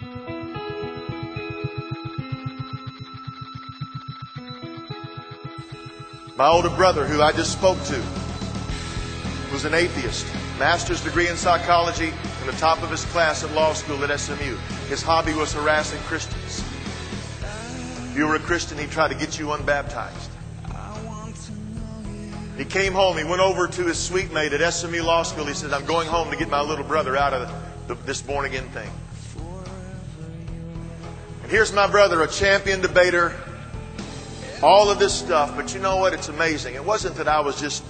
My older brother, who I just spoke to, was an atheist. Master's degree in psychology and the top of his class at law school at SMU. His hobby was harassing Christians. If you were a Christian, he'd try to get you unbaptized. He came home. He went over to his suite mate at SMU Law School. He said, I'm going home to get my little brother out of this born-again thing. And here's my brother, a champion debater, all of this stuff. But you know what? It's amazing. It wasn't that I was just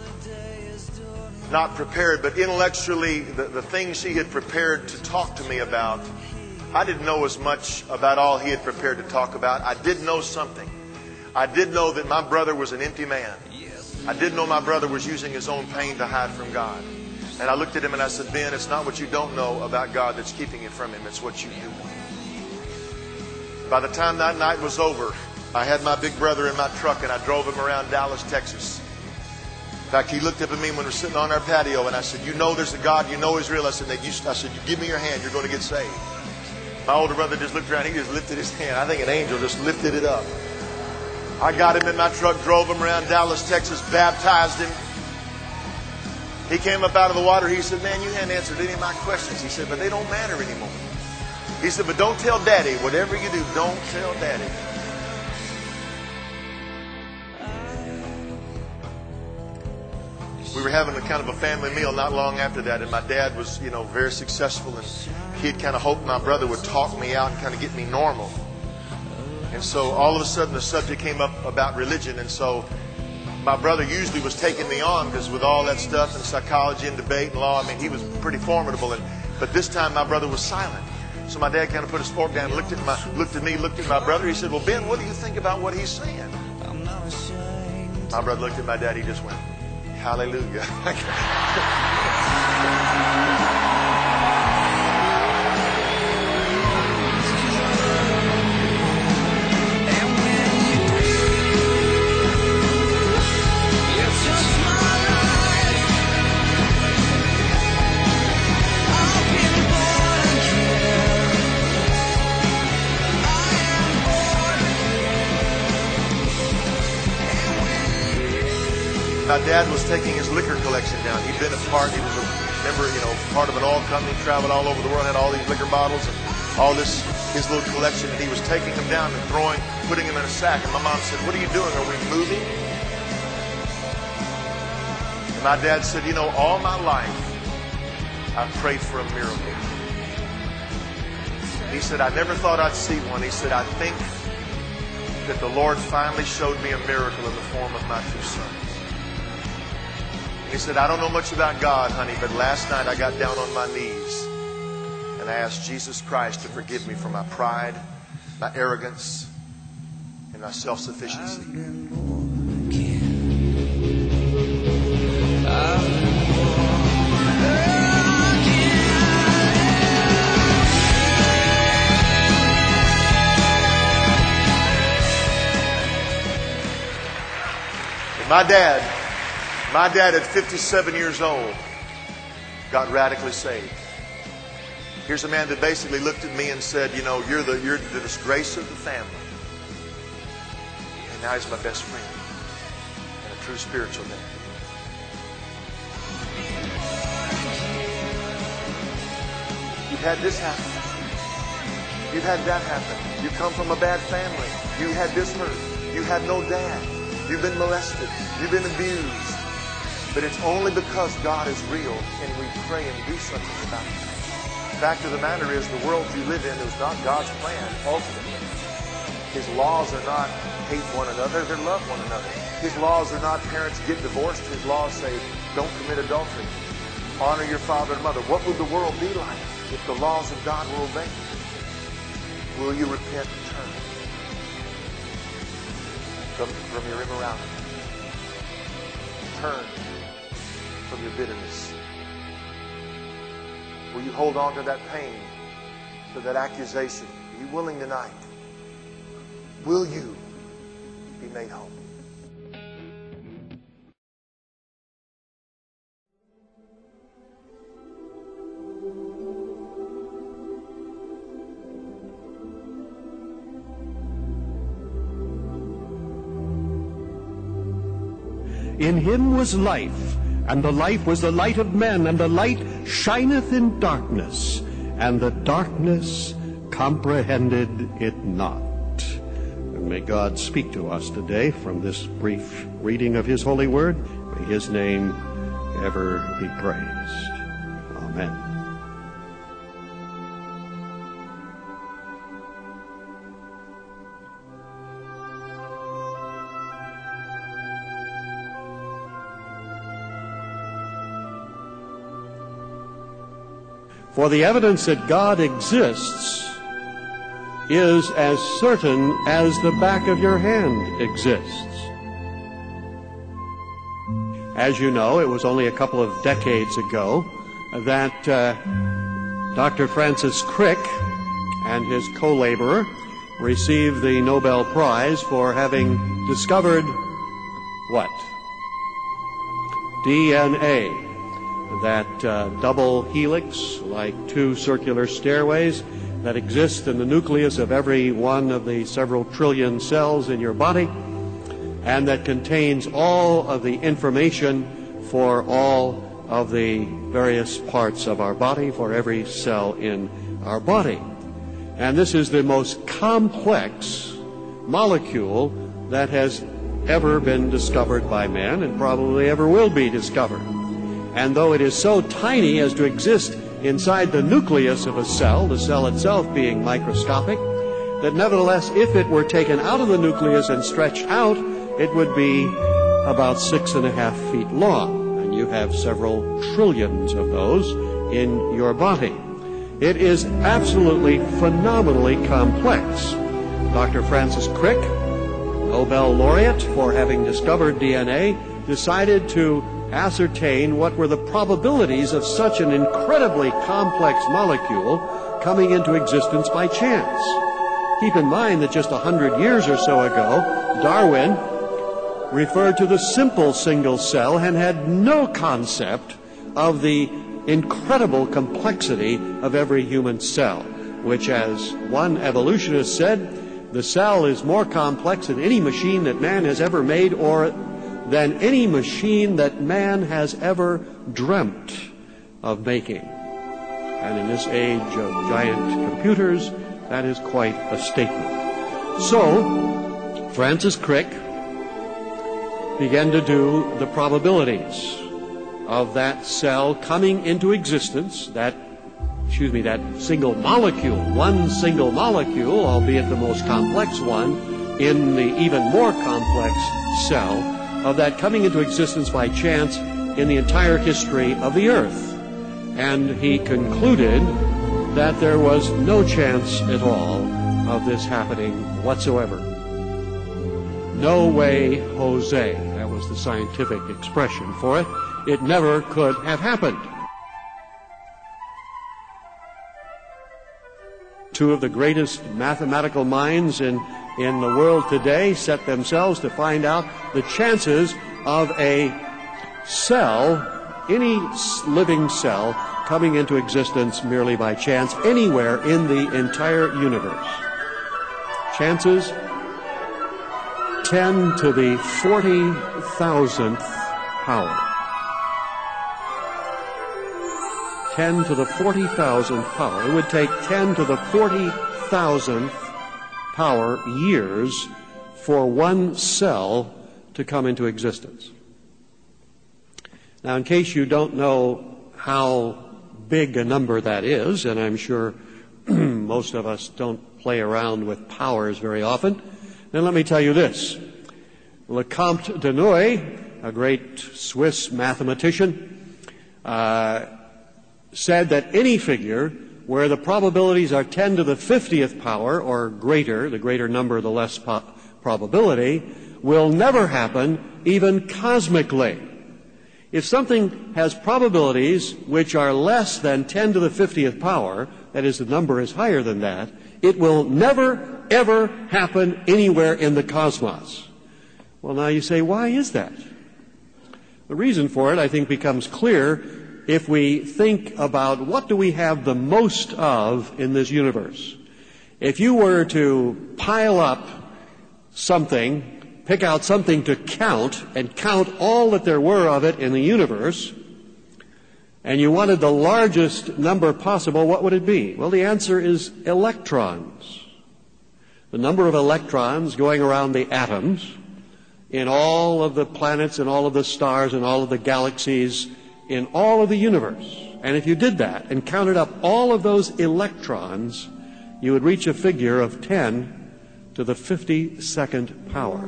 not prepared, but intellectually, the things he had prepared to talk to me about, I didn't know as much about all he had prepared to talk about. I did know something. I did know that my brother was an empty man. I did know my brother was using his own pain to hide from God. And I looked at him and I said, Ben, it's not what you don't know about God that's keeping it from Him. It's what you do. By the time that night was over, I had my big brother in my truck and I drove him around Dallas, Texas. In fact, he looked up at me when we were sitting on our patio and I said, you know there's a God, you know He's real. I said, you give me your hand, you're going to get saved. My older brother just looked around, he just lifted his hand. I think an angel just lifted it up. I got him in my truck, drove him around Dallas, Texas, baptized him. He came up out of the water. He said, man, you hadn't answered any of my questions. He said, but they don't matter anymore. He said, but don't tell Daddy. Whatever you do, don't tell Daddy. We were having a kind of a family meal not long after that, and my dad was, very successful, and he had kind of hoped my brother would talk me out and kind of get me normal. And so all of a sudden the subject came up about religion, and so my brother usually was taking me on because with all that stuff and psychology and debate and law, he was pretty formidable. But this time my brother was silent. So my dad kind of put his fork down and looked at me, looked at my brother. He said, well, Ben, what do you think about what he's saying? My brother looked at my dad. He just went, hallelujah. My dad was taking his liquor collection down. He was a member, part of an oil company, traveled all over the world, had all these liquor bottles and all this, his little collection, and he was taking them down and putting them in a sack. And my mom said, what are you doing? Are we moving? And my dad said, all my life, I've prayed for a miracle. He said, I never thought I'd see one. He said, I think that the Lord finally showed me a miracle in the form of my two sons. He said, I don't know much about God, honey, but last night I got down on my knees and I asked Jesus Christ to forgive me for my pride, my arrogance, and my self-sufficiency. And my dad at 57 years old got radically saved. Here's a man that basically looked at me and said, you're the disgrace of the family. And now he's my best friend and a true spiritual dad. You've had this happen. You've had that happen. You come from a bad family. You had this hurt. You had no dad. You've been molested. You've been abused. But it's only because God is real can we pray and do something about it. The fact of the matter is the world you live in is not God's plan, ultimately. His laws are not hate one another, they're love one another. His laws are not parents get divorced. His laws say don't commit adultery. Honor your father and mother. What would the world be like if the laws of God were obeyed? Will you repent and turn from your immorality? Turn from your bitterness. Will you hold on to that pain, to that accusation? Are you willing tonight? Will you be made whole? In him was life, and the life was the light of men, and the light shineth in darkness, and the darkness comprehended it not. And may God speak to us today from this brief reading of his holy word. May his name ever be praised. Amen. For the evidence that God exists is as certain as the back of your hand exists. As you know, it was only a couple of decades ago that Dr. Francis Crick and his co-laborer received the Nobel Prize for having discovered what? DNA. That double helix, like two circular stairways, that exist in the nucleus of every one of the several trillion cells in your body, and that contains all of the information for all of the various parts of our body, for every cell in our body. And this is the most complex molecule that has ever been discovered by man and probably ever will be discovered. And though it is so tiny as to exist inside the nucleus of a cell, the cell itself being microscopic, that nevertheless, if it were taken out of the nucleus and stretched out, it would be about 6.5 feet long. And you have several trillions of those in your body. It is absolutely phenomenally complex. Dr. Francis Crick, Nobel laureate for having discovered DNA, decided to ascertain what were the probabilities of such an incredibly complex molecule coming into existence by chance. Keep in mind that just 100 years or so ago, Darwin referred to the simple single cell and had no concept of the incredible complexity of every human cell, which, as one evolutionist said, the cell is more complex than any machine that man has ever made or than any machine that man has ever dreamt of making. And in this age of giant computers, that is quite a statement. So, Francis Crick began to do the probabilities of that cell coming into existence, that single molecule, one single molecule, albeit the most complex one, in the even more complex cell, of that coming into existence by chance in the entire history of the earth. And he concluded that there was no chance at all of this happening whatsoever. No way, Jose. That was the scientific expression for it. It never could have happened. Two of the greatest mathematical minds in the world today set themselves to find out the chances of a cell, any living cell, coming into existence merely by chance anywhere in the entire universe. Chances 10 to the 40,000th power. 10 to the 40,000th power. It would take 10 to the 40,000th power years for one cell to come into existence. Now, in case you don't know how big a number that is, and I'm sure most of us don't play around with powers very often, then let me tell you this. Lecomte de Nouillet, a great Swiss mathematician, said that any figure where the probabilities are 10 to the 50th power or greater, the greater number, the less probability, will never happen even cosmically. If something has probabilities which are less than 10 to the 50th power, that is, the number is higher than that, it will never, ever happen anywhere in the cosmos. Well, now you say, why is that? The reason for it, I think, becomes clear if we think about what do we have the most of in this universe. If you were to pile up something pick out something to count and count all that there were of it in the universe, and you wanted the largest number possible, what would it be? Well, the answer is electrons. The number of electrons going around the atoms in all of the planets and all of the stars and all of the galaxies in all of the universe. And if you did that and counted up all of those electrons, you would reach a figure of 10 to the 52nd power.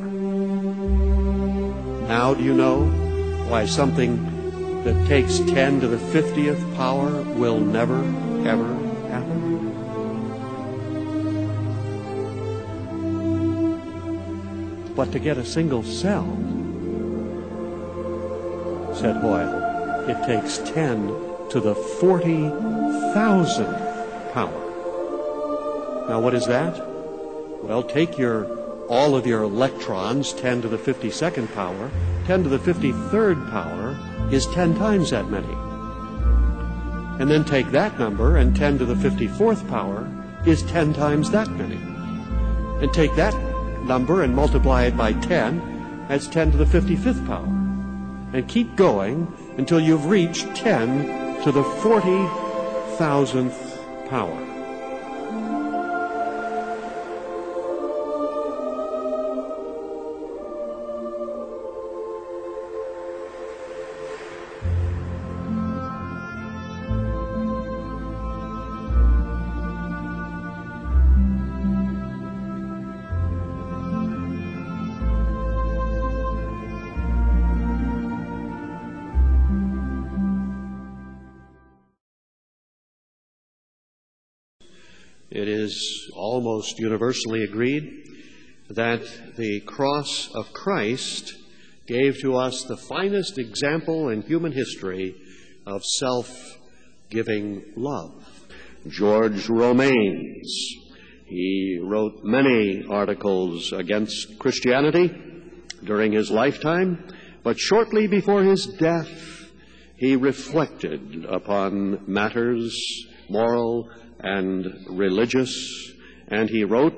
Now, do you know why something that takes 10 to the 50th power will never, ever happen? But to get a single cell, said Hoyle, it takes 10 to the 40,000th power. Now, what is that? Well, take all of your electrons, 10 to the 52nd power. 10 to the 53rd power is 10 times that many. And then take that number, and 10 to the 54th power is 10 times that many. And take that number and multiply it by 10, that's 10 to the 55th power. And keep going until you've reached 10 to the 40,000th power. It is almost universally agreed that the cross of Christ gave to us the finest example in human history of self-giving love. George Romanes, he wrote many articles against Christianity during his lifetime, but shortly before his death, he reflected upon matters moral and religious, and he wrote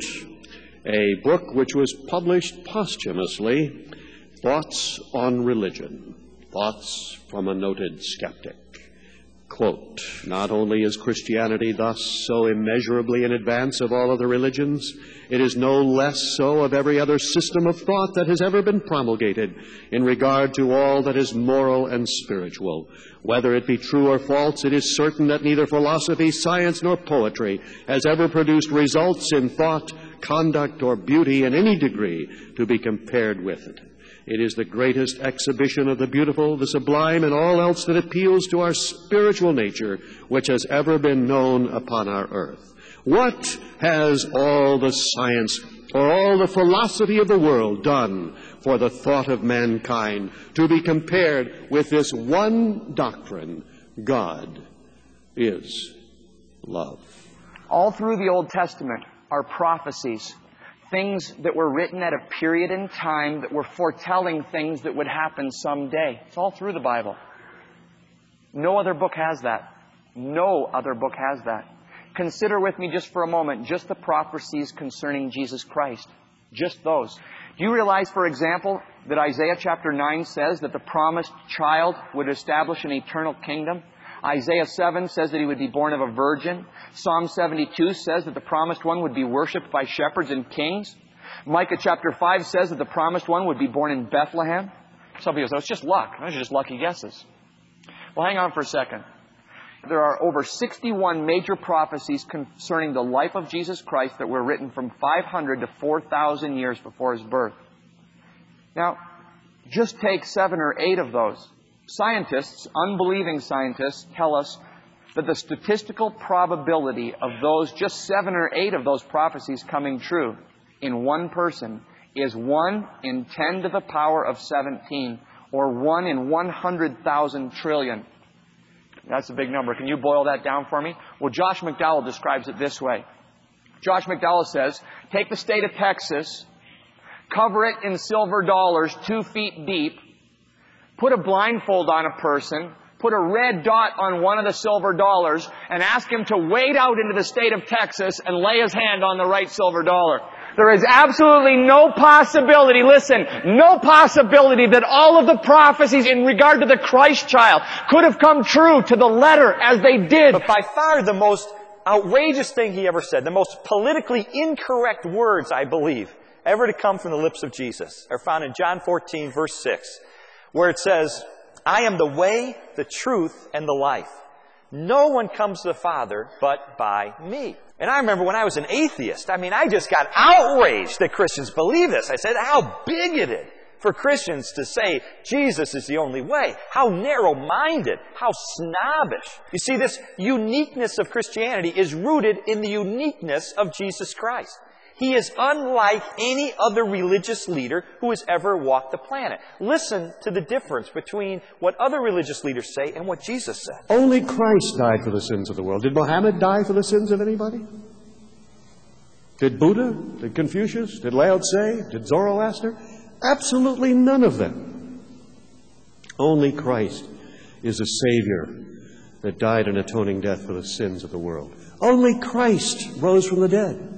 a book which was published posthumously, Thoughts on Religion, Thoughts from a Noted Skeptic. Quote, not only is Christianity thus so immeasurably in advance of all other religions, it is no less so of every other system of thought that has ever been promulgated in regard to all that is moral and spiritual. Whether it be true or false, it is certain that neither philosophy, science, nor poetry has ever produced results in thought, conduct, or beauty in any degree to be compared with it. It is the greatest exhibition of the beautiful, the sublime, and all else that appeals to our spiritual nature which has ever been known upon our earth. What has all the science or all the philosophy of the world done for the thought of mankind to be compared with this one doctrine? God is love. All through the Old Testament are prophecies, things that were written at a period in time that were foretelling things that would happen someday. It's all through the Bible. No other book has that. No other book has that. Consider with me just for a moment just the prophecies concerning Jesus Christ. Just those. Do you realize, for example, that Isaiah chapter 9 says that the promised child would establish an eternal kingdom? Isaiah 7 says that he would be born of a virgin. Psalm 72 says that the promised one would be worshipped by shepherds and kings. Micah chapter 5 says that the promised one would be born in Bethlehem. Some people say, it's just luck. Those are just lucky guesses. Well, hang on for a second. There are over 61 major prophecies concerning the life of Jesus Christ that were written from 500 to 4,000 years before His birth. Now, just take 7 or 8 of those. Scientists, unbelieving scientists, tell us that the statistical probability of those, just 7 or 8 of those prophecies coming true in one person is 1 in 10 to the power of 17, or 1 in 100,000 trillion. That's a big number. Can you boil that down for me? Well, Josh McDowell describes it this way. Josh McDowell says, take the state of Texas, cover it in silver dollars 2 feet deep, put a blindfold on a person, put a red dot on one of the silver dollars, and ask him to wade out into the state of Texas and lay his hand on the right silver dollar. There is absolutely no possibility, listen, no possibility that all of the prophecies in regard to the Christ child could have come true to the letter as they did. But by far the most outrageous thing he ever said, the most politically incorrect words, I believe, ever to come from the lips of Jesus, are found in John 14, verse 6, where it says, I am the way, the truth, and the life. No one comes to the Father but by me. And I remember when I was an atheist, I just got outraged that Christians believe this. I said, how bigoted for Christians to say Jesus is the only way. How narrow-minded. How snobbish. You see, this uniqueness of Christianity is rooted in the uniqueness of Jesus Christ. He is unlike any other religious leader who has ever walked the planet. Listen to the difference between what other religious leaders say and what Jesus said. Only Christ died for the sins of the world. Did Muhammad die for the sins of anybody? Did Buddha? Did Confucius? Did Lao Tse? Did Zoroaster? Absolutely none of them. Only Christ is a Savior that died an atoning death for the sins of the world. Only Christ rose from the dead.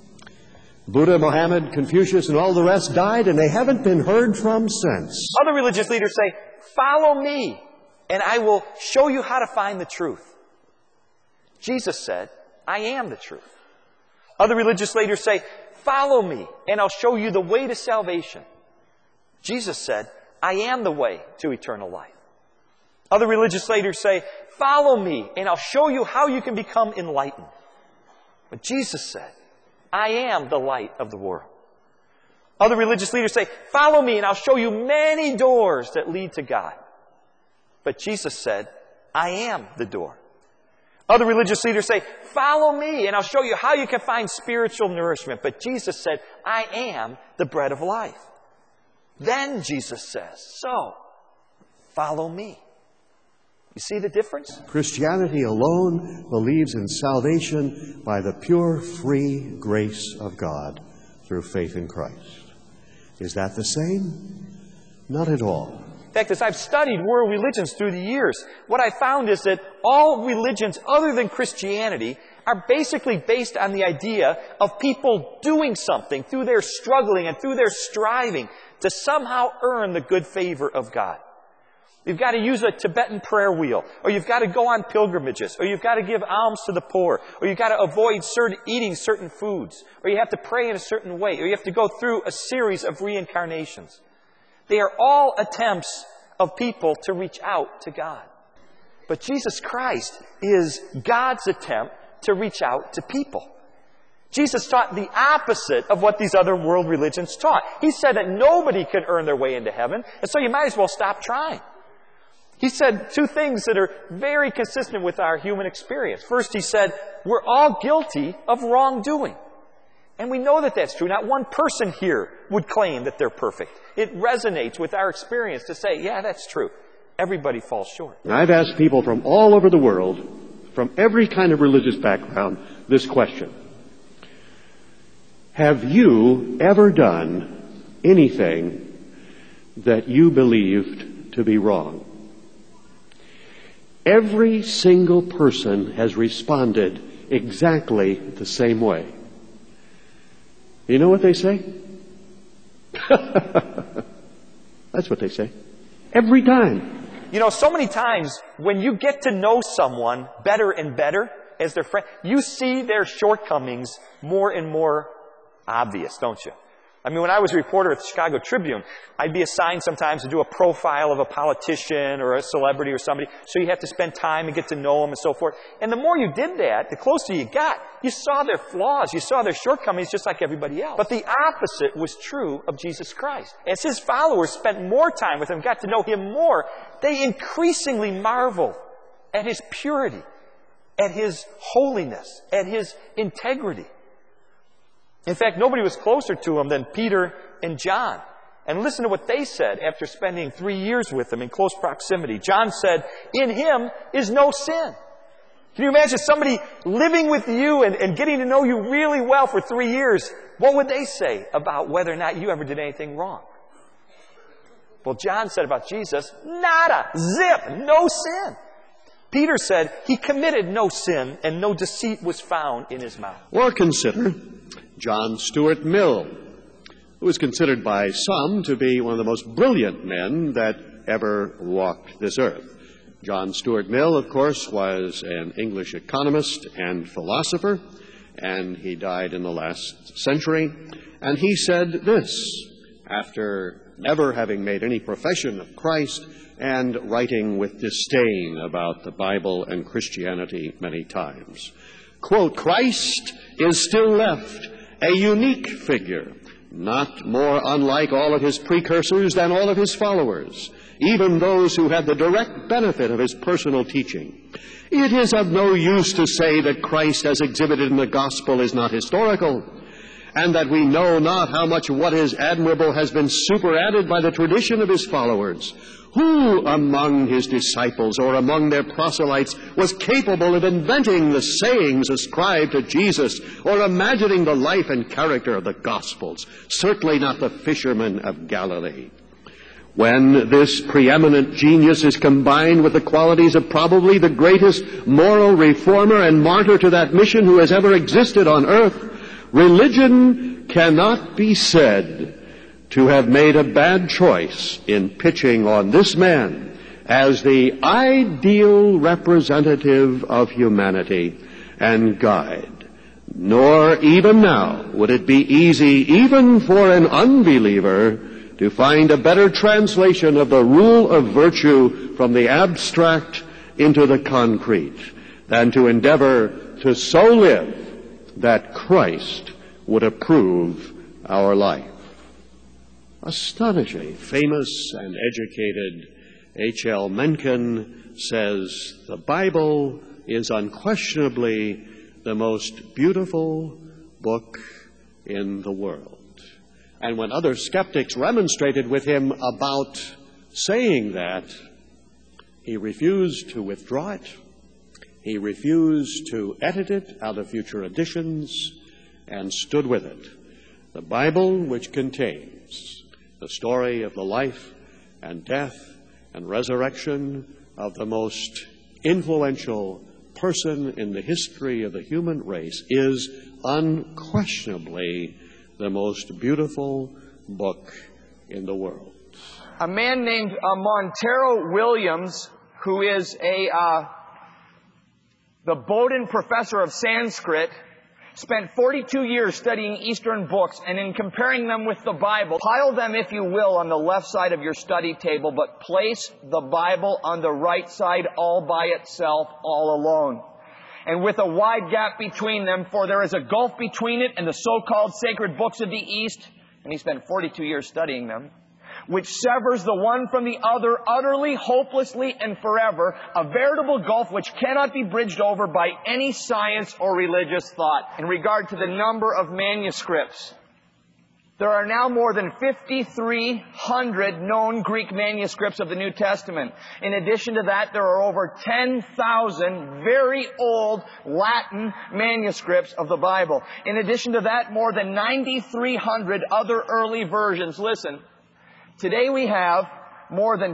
Buddha, Muhammad, Confucius, and all the rest died, and they haven't been heard from since. Other religious leaders say, follow me, and I will show you how to find the truth. Jesus said, I am the truth. Other religious leaders say, follow me, and I'll show you the way to salvation. Jesus said, I am the way to eternal life. Other religious leaders say, follow me, and I'll show you how you can become enlightened. But Jesus said, I am the light of the world. Other religious leaders say, follow me and I'll show you many doors that lead to God. But Jesus said, I am the door. Other religious leaders say, follow me and I'll show you how you can find spiritual nourishment. But Jesus said, I am the bread of life. Then Jesus says, so, follow me. You see the difference? Christianity alone believes in salvation by the pure, free grace of God through faith in Christ. Is that the same? Not at all. In fact, as I've studied world religions through the years, what I found is that all religions other than Christianity are basically based on the idea of people doing something through their struggling and through their striving to somehow earn the good favor of God. You've got to use a Tibetan prayer wheel, or you've got to go on pilgrimages, or you've got to give alms to the poor, or you've got to avoid eating certain foods, or you have to pray in a certain way, or you have to go through a series of reincarnations. They are all attempts of people to reach out to God. But Jesus Christ is God's attempt to reach out to people. Jesus taught the opposite of what these other world religions taught. He said that nobody could earn their way into heaven, and so you might as well stop trying. He said two things that are very consistent with our human experience. First, he said, we're all guilty of wrongdoing. And we know that that's true. Not one person here would claim that they're perfect. It resonates with our experience to say, yeah, that's true. Everybody falls short. I've asked people from all over the world, from every kind of religious background, this question. Have you ever done anything that you believed to be wrong? Every single person has responded exactly the same way. You know what they say? That's what they say. Every time. You know, so many times when you get to know someone better and better as their friend, you see their shortcomings more and more obvious, don't you? I mean, when I was a reporter at the Chicago Tribune, I'd be assigned sometimes to do a profile of a politician or a celebrity or somebody, so you have to spend time and get to know them and so forth. And the more you did that, the closer you got, you saw their flaws, you saw their shortcomings just like everybody else. But the opposite was true of Jesus Christ. As His followers spent more time with Him, got to know Him more, they increasingly marveled at His purity, at His holiness, at His integrity. In fact, nobody was closer to Him than Peter and John. And listen to what they said after spending 3 years with Him in close proximity. John said, in Him is no sin. Can you imagine somebody living with you and getting to know you really well for 3 years? What would they say about whether or not you ever did anything wrong? Well, John said about Jesus, nada, zip, no sin. Peter said he committed no sin and no deceit was found in his mouth. Or consider John Stuart Mill, who is considered by some to be one of the most brilliant men that ever walked this earth. John Stuart Mill, of course, was an English economist and philosopher, and he died in the last century. And he said this, after never having made any profession of Christ and writing with disdain about the Bible and Christianity many times. Quote, "Christ is still left a unique figure, not more unlike all of his precursors than all of his followers, even those who had the direct benefit of his personal teaching. It is of no use to say that Christ as exhibited in the gospel is not historical, and that we know not how much of what is admirable has been superadded by the tradition of his followers. Who among his disciples or among their proselytes was capable of inventing the sayings ascribed to Jesus or imagining the life and character of the Gospels? Certainly not the fishermen of Galilee. When this preeminent genius is combined with the qualities of probably the greatest moral reformer and martyr to that mission who has ever existed on earth, religion cannot be said to have made a bad choice in pitching on this man as the ideal representative of humanity and guide. Nor even now would it be easy, even for an unbeliever, to find a better translation of the rule of virtue from the abstract into the concrete than to endeavor to so live that Christ would approve our life." Astonishing. Famous and educated H.L. Mencken says, "The Bible is unquestionably the most beautiful book in the world." And when other skeptics remonstrated with him about saying that, he refused to withdraw it. He refused to edit it out of future editions and stood with it. The Bible, which contains the story of the life and death and resurrection of the most influential person in the history of the human race, is unquestionably the most beautiful book in the world. A man named Montero Williams, who is the Bowdoin professor of Sanskrit, spent 42 years studying Eastern books, and in comparing them with the Bible, pile them, if you will, on the left side of your study table, but place the Bible on the right side all by itself, all alone. And with a wide gap between them, for there is a gulf between it and the so-called sacred books of the East, and he spent 42 years studying them, which severs the one from the other utterly, hopelessly, and forever, a veritable gulf which cannot be bridged over by any science or religious thought. In regard to the number of manuscripts, there are now more than 5,300 known Greek manuscripts of the New Testament. In addition to that, there are over 10,000 very old Latin manuscripts of the Bible. In addition to that, more than 9,300 other early versions. Listen, today we have more than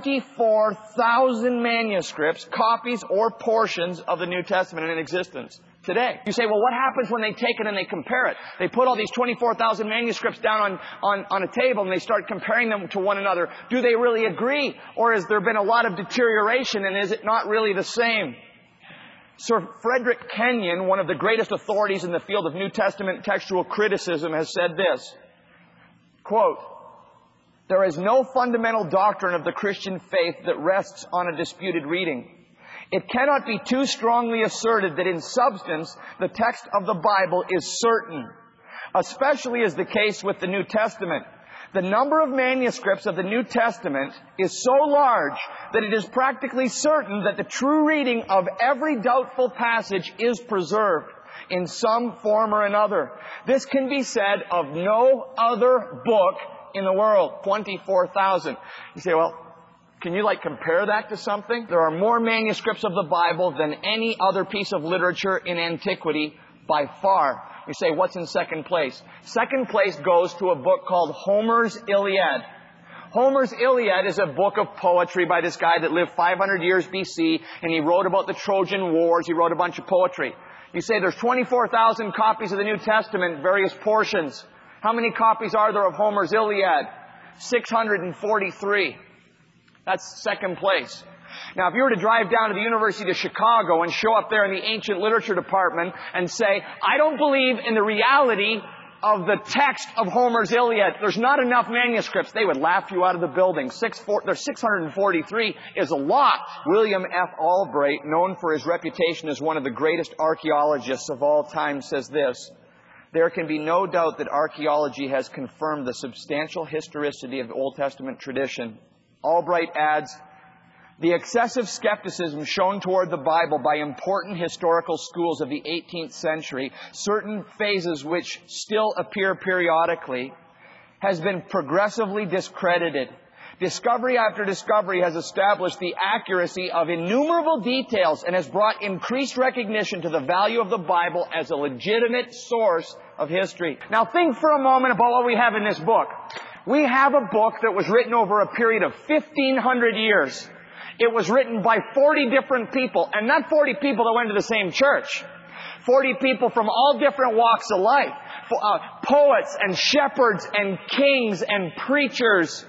24,000 manuscripts, copies or portions of the New Testament in existence today. You say, well, what happens when they take it and they compare it? They put all these 24,000 manuscripts down on a table and they start comparing them to one another. Do they really agree? Or has there been a lot of deterioration and is it not really the same? Sir Frederick Kenyon, one of the greatest authorities in the field of New Testament textual criticism, has said this, quote, "There is no fundamental doctrine of the Christian faith that rests on a disputed reading. It cannot be too strongly asserted that in substance the text of the Bible is certain, especially is the case with the New Testament. The number of manuscripts of the New Testament is so large that it is practically certain that the true reading of every doubtful passage is preserved in some form or another. This can be said of no other book in the world." 24,000. You say, well, can you compare that to something? There are more manuscripts of the Bible than any other piece of literature in antiquity by far. You say, what's in second place? Second place goes to a book called Homer's Iliad. Homer's Iliad is a book of poetry by this guy that lived 500 years BC, and he wrote about the Trojan Wars. He wrote a bunch of poetry. You say there's 24,000 copies of the New Testament, various portions. How many copies are there of Homer's Iliad? 643. That's second place. Now, if you were to drive down to the University of Chicago and show up there in the ancient literature department and say, I don't believe in the reality of the text of Homer's Iliad, there's not enough manuscripts, they would laugh you out of the building. 643 is a lot. William F. Albright, known for his reputation as one of the greatest archaeologists of all time, says this: there can be no doubt that archaeology has confirmed the substantial historicity of the Old Testament tradition. Albright adds, the excessive skepticism shown toward the Bible by important historical schools of the 18th century, certain phases which still appear periodically, has been progressively discredited. Discovery after discovery has established the accuracy of innumerable details and has brought increased recognition to the value of the Bible as a legitimate source of history. Now think for a moment about what we have in this book. We have a book that was written over a period of 1,500 years. It was written by 40 different people, and not 40 people that went to the same church. 40 people from all different walks of life. Poets and shepherds and kings and preachers.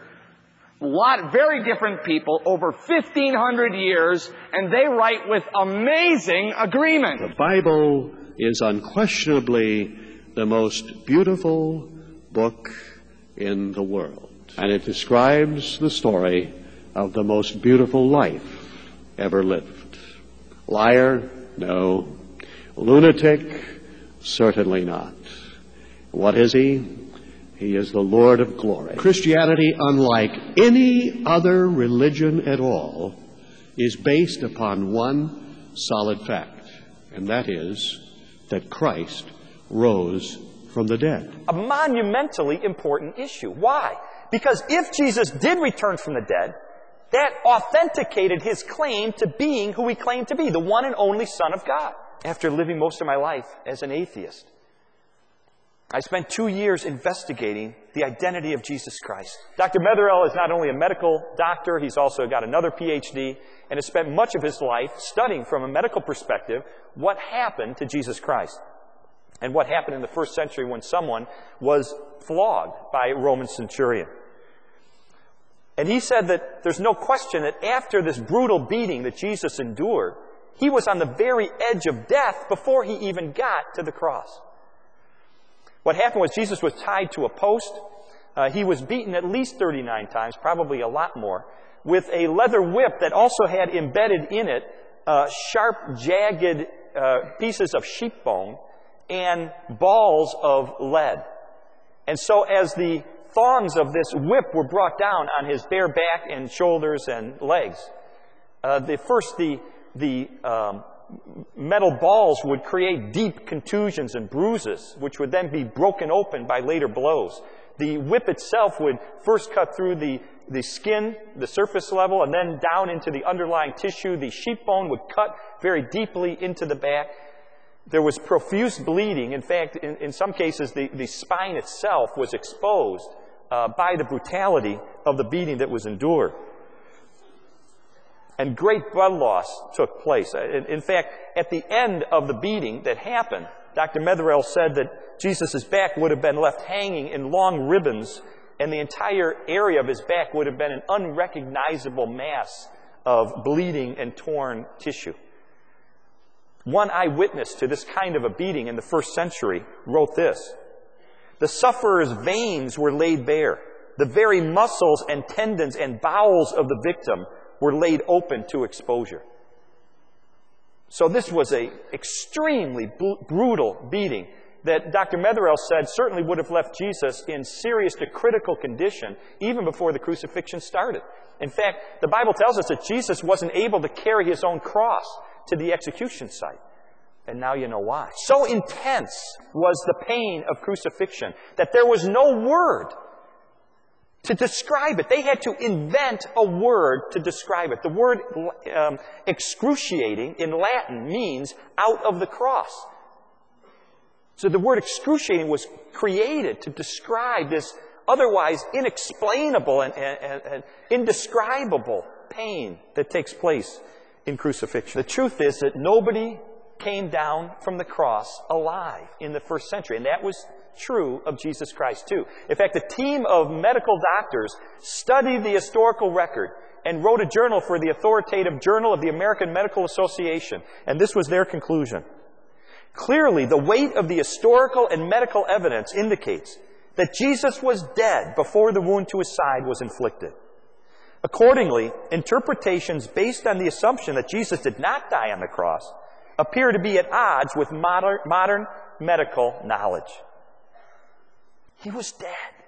Very different people over 1,500 years, and they write with amazing agreement. The Bible is unquestionably the most beautiful book in the world. And it describes the story of the most beautiful life ever lived. Liar? No. Lunatic? Certainly not. What is he? He is the Lord of glory. Christianity, unlike any other religion at all, is based upon one solid fact, and that is that Christ rose from the dead. A monumentally important issue. Why? Because if Jesus did return from the dead, that authenticated His claim to being who He claimed to be, the one and only Son of God. After living most of my life as an atheist, I spent 2 years investigating the identity of Jesus Christ. Dr. Metherell is not only a medical doctor, he's also got another PhD, and has spent much of his life studying from a medical perspective what happened to Jesus Christ. And what happened in the first century when someone was flogged by a Roman centurion. And he said that there's no question that after this brutal beating that Jesus endured, he was on the very edge of death before he even got to the cross. What happened was Jesus was tied to a post. He was beaten at least 39 times, probably a lot more, with a leather whip that also had embedded in it sharp, jagged pieces of sheep bone and balls of lead. And so as the thongs of this whip were brought down on his bare back and shoulders and legs, the metal balls would create deep contusions and bruises, which would then be broken open by later blows. The whip itself would first cut through the skin, the surface level, and then down into the underlying tissue. The sheep bone would cut very deeply into the back. There was profuse bleeding. In fact, in some cases, the spine itself was exposed by the brutality of the beating that was endured. And great blood loss took place. In fact, at the end of the beating that happened, Dr. Metherell said that Jesus' back would have been left hanging in long ribbons, and the entire area of his back would have been an unrecognizable mass of bleeding and torn tissue. One eyewitness to this kind of a beating in the first century wrote this: the sufferer's veins were laid bare. The very muscles and tendons and bowels of the victim were laid open to exposure. So this was an extremely brutal beating that Dr. Metherell said certainly would have left Jesus in serious to critical condition even before the crucifixion started. In fact, the Bible tells us that Jesus wasn't able to carry his own cross to the execution site. And now you know why. So intense was the pain of crucifixion that there was no word to describe it. They had to invent a word to describe it. The word excruciating in Latin means out of the cross. So the word excruciating was created to describe this otherwise inexplainable and indescribable pain that takes place in crucifixion. The truth is that nobody came down from the cross alive in the first century, and that was true of Jesus Christ too. In fact, a team of medical doctors studied the historical record and wrote a journal for the authoritative Journal of the American Medical Association, and this was their conclusion. Clearly, the weight of the historical and medical evidence indicates that Jesus was dead before the wound to his side was inflicted. Accordingly, interpretations based on the assumption that Jesus did not die on the cross appear to be at odds with modern medical knowledge. He was dead.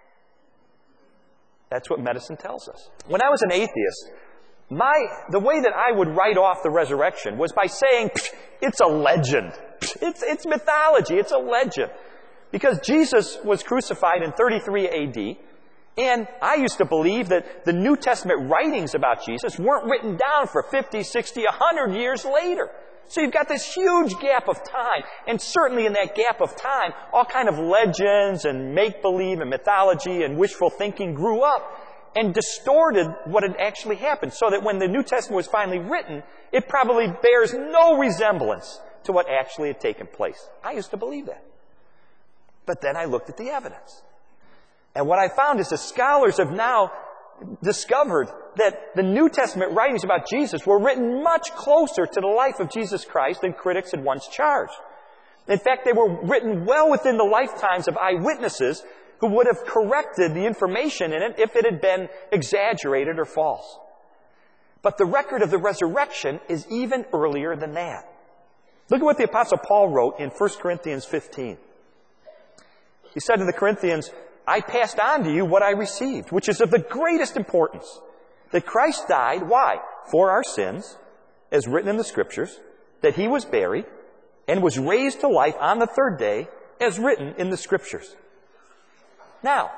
That's what medicine tells us. When I was an atheist, the way that I would write off the resurrection was by saying, it's a legend. It's mythology. It's a legend. Because Jesus was crucified in 33 A.D., and I used to believe that the New Testament writings about Jesus weren't written down for 50, 60, 100 years later. So you've got this huge gap of time, and certainly in that gap of time, all kind of legends and make-believe and mythology and wishful thinking grew up and distorted what had actually happened, so that when the New Testament was finally written, it probably bears no resemblance to what actually had taken place. I used to believe that. But then I looked at the evidence. And what I found is that scholars have now discovered that the New Testament writings about Jesus were written much closer to the life of Jesus Christ than critics had once charged. In fact, they were written well within the lifetimes of eyewitnesses who would have corrected the information in it if it had been exaggerated or false. But the record of the resurrection is even earlier than that. Look at what the Apostle Paul wrote in 1 Corinthians 15. He said to the Corinthians, I passed on to you what I received, which is of the greatest importance, that Christ died, why? For our sins, as written in the Scriptures, that he was buried, and was raised to life on the third day, as written in the Scriptures. Now,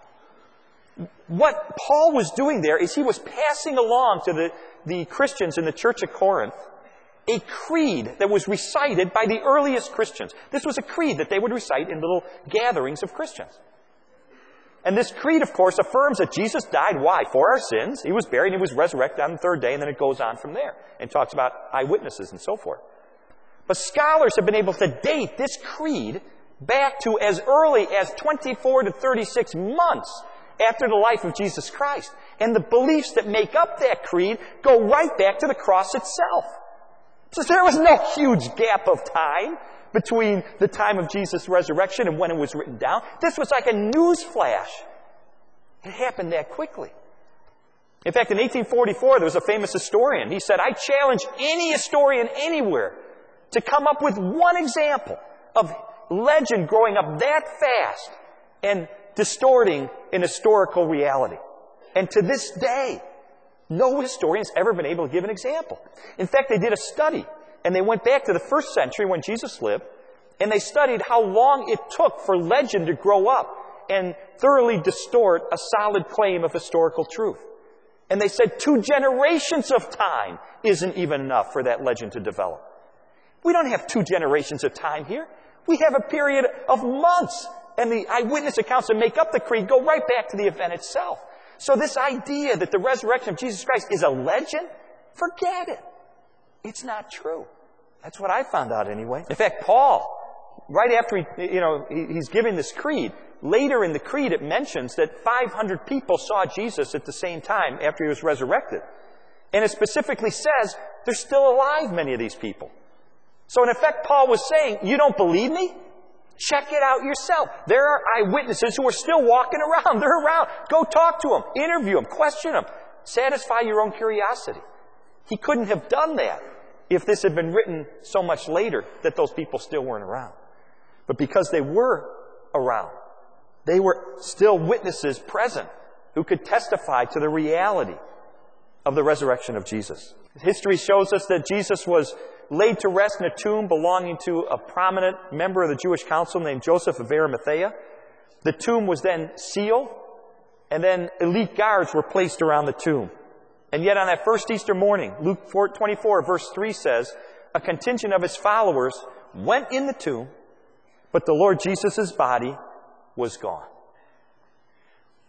what Paul was doing there is he was passing along to the Christians in the church of Corinth a creed that was recited by the earliest Christians. This was a creed that they would recite in little gatherings of Christians. And this creed, of course, affirms that Jesus died, why? For our sins. He was buried and he was resurrected on the third day, and then it goes on from there and talks about eyewitnesses and so forth. But scholars have been able to date this creed back to as early as 24 to 36 months after the life of Jesus Christ. And the beliefs that make up that creed go right back to the cross itself. So there was no huge gap of time between the time of Jesus' resurrection and when it was written down. This was like a news flash. It happened that quickly. In fact, in 1844, there was a famous historian. He said, I challenge any historian anywhere to come up with one example of legend growing up that fast and distorting an historical reality. And to this day, no historian's ever been able to give an example. In fact, they did a study, and they went back to the first century when Jesus lived, and they studied how long it took for legend to grow up and thoroughly distort a solid claim of historical truth. And they said 2 generations of time isn't even enough for that legend to develop. We don't have 2 generations of time here. We have a period of months, and the eyewitness accounts that make up the creed go right back to the event itself. So this idea that the resurrection of Jesus Christ is a legend, forget it. It's not true. That's what I found out anyway. In fact, Paul, right after he's giving this creed, later in the creed it mentions that 500 people saw Jesus at the same time after he was resurrected. And it specifically says they're still alive, many of these people. So in effect, Paul was saying, you don't believe me? Check it out yourself. There are eyewitnesses who are still walking around. They're around. Go talk to them. Interview them. Question them. Satisfy your own curiosity. He couldn't have done that if this had been written so much later that those people still weren't around. But because they were around, they were still witnesses present who could testify to the reality of the resurrection of Jesus. History shows us that Jesus was laid to rest in a tomb belonging to a prominent member of the Jewish council named Joseph of Arimathea. The tomb was then sealed, and then elite guards were placed around the tomb. And yet on that first Easter morning, Luke 24, verse 3 says, a contingent of his followers went in the tomb, but the Lord Jesus' body was gone.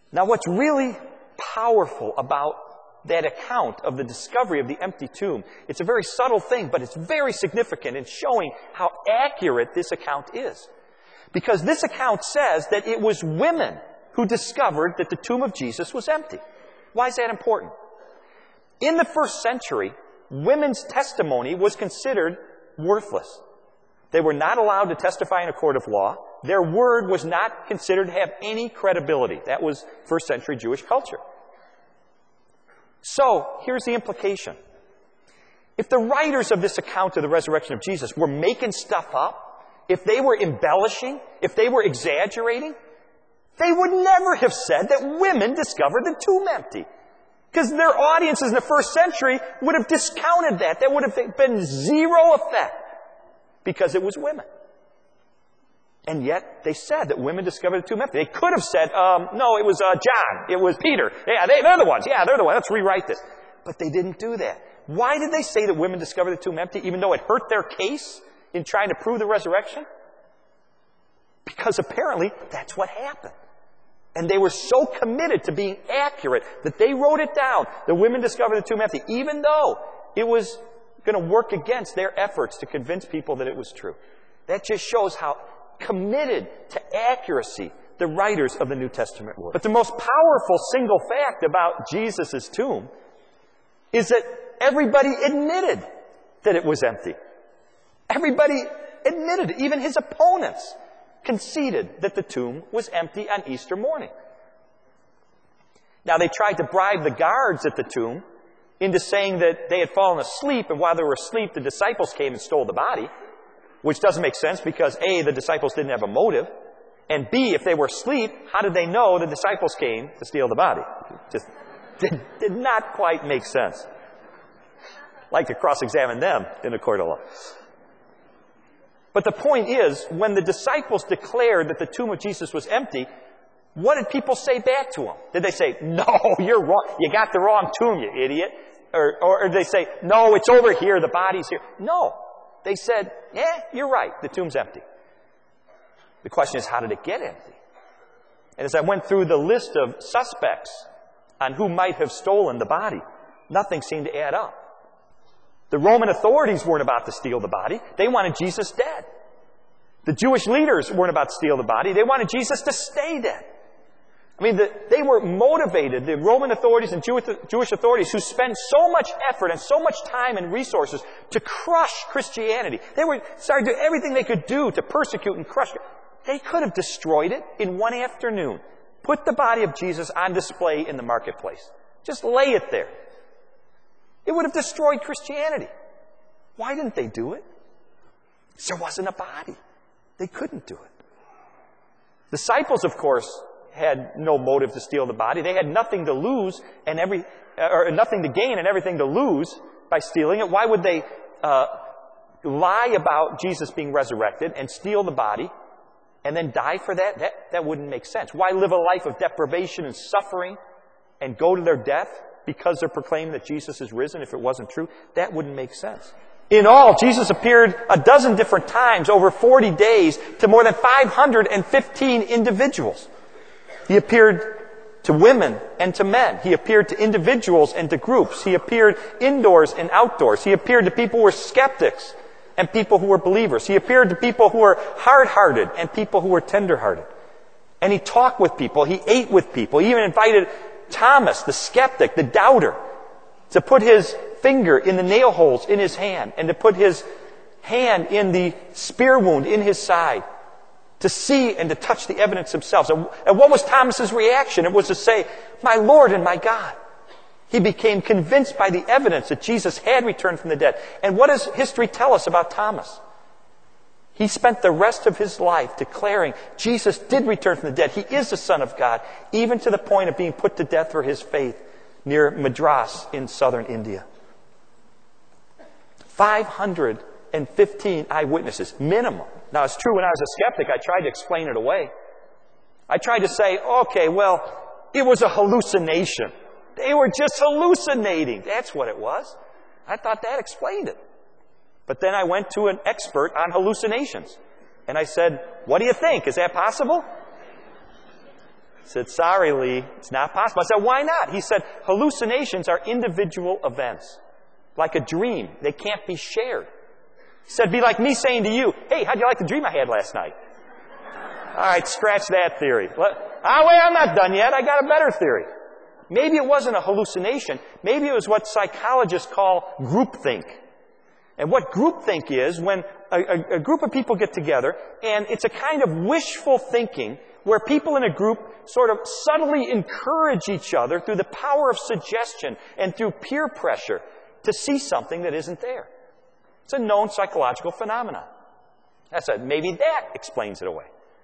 Now, what's really powerful about that account of the discovery of the empty tomb, it's a very subtle thing, but it's very significant in showing how accurate this account is. Because this account says that it was women who discovered that the tomb of Jesus was empty. Why is that important? In the first century, women's testimony was considered worthless. They were not allowed to testify in a court of law. Their word was not considered to have any credibility. That was first century Jewish culture. So, here's the implication. If the writers of this account of the resurrection of Jesus were making stuff up, if they were embellishing, if they were exaggerating, they would never have said that women discovered the tomb empty. Because their audiences in the first century would have discounted that. That would have been zero effect. Because it was women. And yet, they said that women discovered the tomb empty. They could have said, no, it was John. It was Peter. Yeah, they're the ones. Yeah, they're the ones. Let's rewrite this. But they didn't do that. Why did they say that women discovered the tomb empty, even though it hurt their case in trying to prove the resurrection? Because apparently, that's what happened. And they were so committed to being accurate that they wrote it down. The women discovered the tomb empty, even though it was going to work against their efforts to convince people that it was true. That just shows how committed to accuracy the writers of the New Testament were. But the most powerful single fact about Jesus' tomb is that everybody admitted that it was empty. Everybody admitted it. Even his opponents conceded that the tomb was empty on Easter morning. Now, they tried to bribe the guards at the tomb into saying that they had fallen asleep, and while they were asleep, the disciples came and stole the body, which doesn't make sense because A, the disciples didn't have a motive, and B, if they were asleep, how did they know the disciples came to steal the body? Just did not quite make sense. Like to cross-examine them in a court of law. But the point is, when the disciples declared that the tomb of Jesus was empty, what did people say back to them? Did they say, no, you're wrong. You got the wrong tomb, you idiot. Or did they say, no, it's over here, the body's here. No. They said, yeah, you're right, the tomb's empty. The question is, how did it get empty? And as I went through the list of suspects on who might have stolen the body, nothing seemed to add up. The Roman authorities weren't about to steal the body. They wanted Jesus dead. The Jewish leaders weren't about to steal the body. They wanted Jesus to stay dead. I mean, they were motivated, the Roman authorities and Jewish authorities who spent so much effort and so much time and resources to crush Christianity. They were starting to do everything they could do to persecute and crush it. They could have destroyed it in one afternoon. Put the body of Jesus on display in the marketplace. Just lay it there. It would have destroyed Christianity. Why didn't they do it? There wasn't a body. They couldn't do it. Disciples, of course, had no motive to steal the body. They had nothing to lose and nothing to gain and everything to lose by stealing it. Why would they lie about Jesus being resurrected and steal the body and then die for that? That wouldn't make sense. Why live a life of deprivation and suffering and go to their death because they're proclaiming that Jesus is risen if it wasn't true? That wouldn't make sense. In all, Jesus appeared 12 different times over 40 days to more than 515 individuals. He appeared to women and to men. He appeared to individuals and to groups. He appeared indoors and outdoors. He appeared to people who were skeptics and people who were believers. He appeared to people who were hard-hearted and people who were tender-hearted. And he talked with people. He ate with people. He even invited Thomas, the skeptic, the doubter, to put his finger in the nail holes in his hand and to put his hand in the spear wound in his side, to see and to touch the evidence themselves. And what was Thomas's reaction? It was to say, my Lord and my God. He became convinced by the evidence that Jesus had returned from the dead. And what does history tell us about Thomas? He spent the rest of his life declaring Jesus did return from the dead. He is the Son of God, even to the point of being put to death for his faith near Madras in southern India. 515 eyewitnesses, minimum. Now, it's true, when I was a skeptic, I tried to explain it away. I tried to say, okay, well, it was a hallucination. They were just hallucinating. That's what it was. I thought that explained it. But then I went to an expert on hallucinations. And I said, what do you think? Is that possible? said, sorry, Lee, it's not possible. I said, why not? He said, hallucinations are individual events. Like a dream. They can't be shared. He said, be like me saying to you, hey, how'd you like the dream I had last night? All right, scratch that theory. Wait, I'm not done yet. I got a better theory. Maybe it wasn't a hallucination. Maybe it was what psychologists call groupthink. And what groupthink is, when a group of people get together, and it's a kind of wishful thinking where people in a group sort of subtly encourage each other through the power of suggestion and through peer pressure to see something that isn't there. It's a known psychological phenomenon. I said, maybe that explains it away.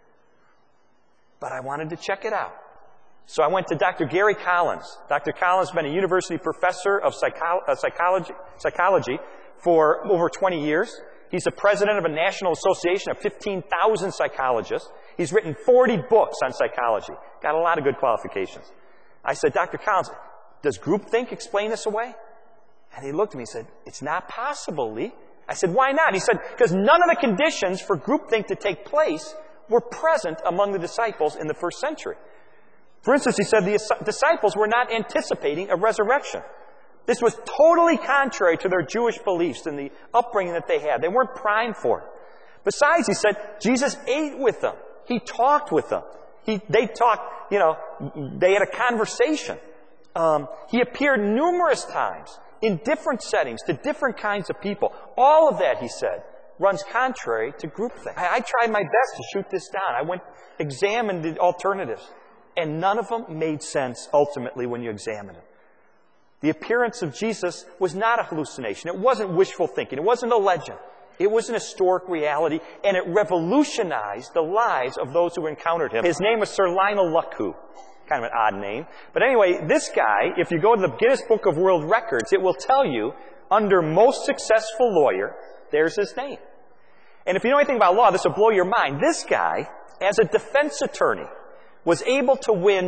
But I wanted to check it out. So I went to Dr. Gary Collins. Dr. Collins has been a university professor of psychology for over 20 years. He's the president of a national association of 15,000 psychologists. He's written 40 books on psychology. Got a lot of good qualifications. I said, Dr. Collins, does groupthink explain this away? And he looked at me and said, it's not possible, Lee. I said, why not? He said, because none of the conditions for groupthink to take place were present among the disciples in the first century. For instance, he said the disciples were not anticipating a resurrection. This was totally contrary to their Jewish beliefs and the upbringing that they had. They weren't primed for it. Besides, he said, Jesus ate with them. He talked with them. They talked, they had a conversation. He appeared numerous times in different settings to different kinds of people. All of that, he said, runs contrary to groupthink. I tried my best to shoot this down. I examined the alternatives, and none of them made sense ultimately when you examine it. The appearance of Jesus was not a hallucination. It wasn't wishful thinking. It wasn't a legend. It was an historic reality, and it revolutionized the lives of those who encountered him. His name was Sir Lionel Luckhoo. Kind of an odd name. But anyway, this guy, if you go to the Guinness Book of World Records, it will tell you, under most successful lawyer, there's his name. And if you know anything about law, this will blow your mind. This guy, as a defense attorney, was able to win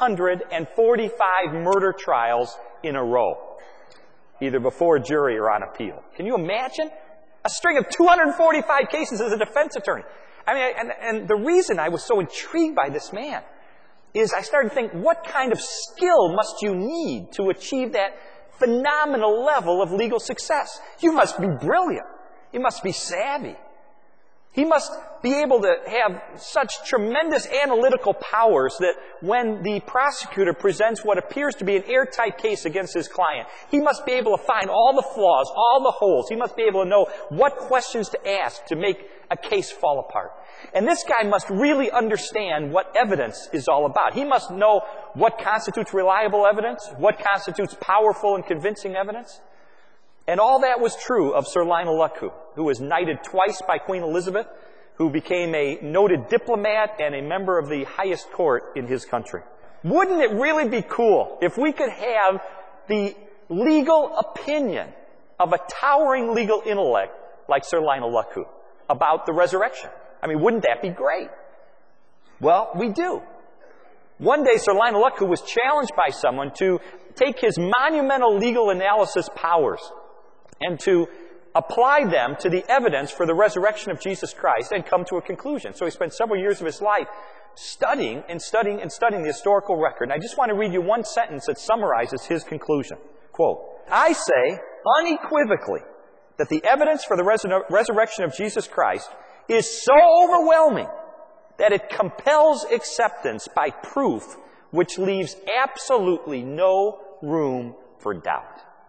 245 murder trials in a row, either before a jury or on appeal. Can you imagine? A string of 245 cases as a defense attorney. I mean, and the reason I was so intrigued by this man is I started to think, what kind of skill must you need to achieve that phenomenal level of legal success? You must be brilliant. You must be savvy. He must be able to have such tremendous analytical powers that when the prosecutor presents what appears to be an airtight case against his client, he must be able to find all the flaws, all the holes. He must be able to know what questions to ask to make a case fall apart. And this guy must really understand what evidence is all about. He must know what constitutes reliable evidence, what constitutes powerful and convincing evidence. And all that was true of Sir Lionel Luckhoo, who was knighted twice by Queen Elizabeth, who became a noted diplomat and a member of the highest court in his country. Wouldn't it really be cool if we could have the legal opinion of a towering legal intellect like Sir Lionel Luckhoo about the resurrection? I mean, wouldn't that be great? Well, we do. One day, Sir Lionel Luckhoo was challenged by someone to take his monumental legal analysis powers and to apply them to the evidence for the resurrection of Jesus Christ and come to a conclusion. So he spent several years of his life studying the historical record. And I just want to read you one sentence that summarizes his conclusion. Quote, I say unequivocally that the evidence for the resurrection of Jesus Christ is so overwhelming that it compels acceptance by proof which leaves absolutely no room for doubt.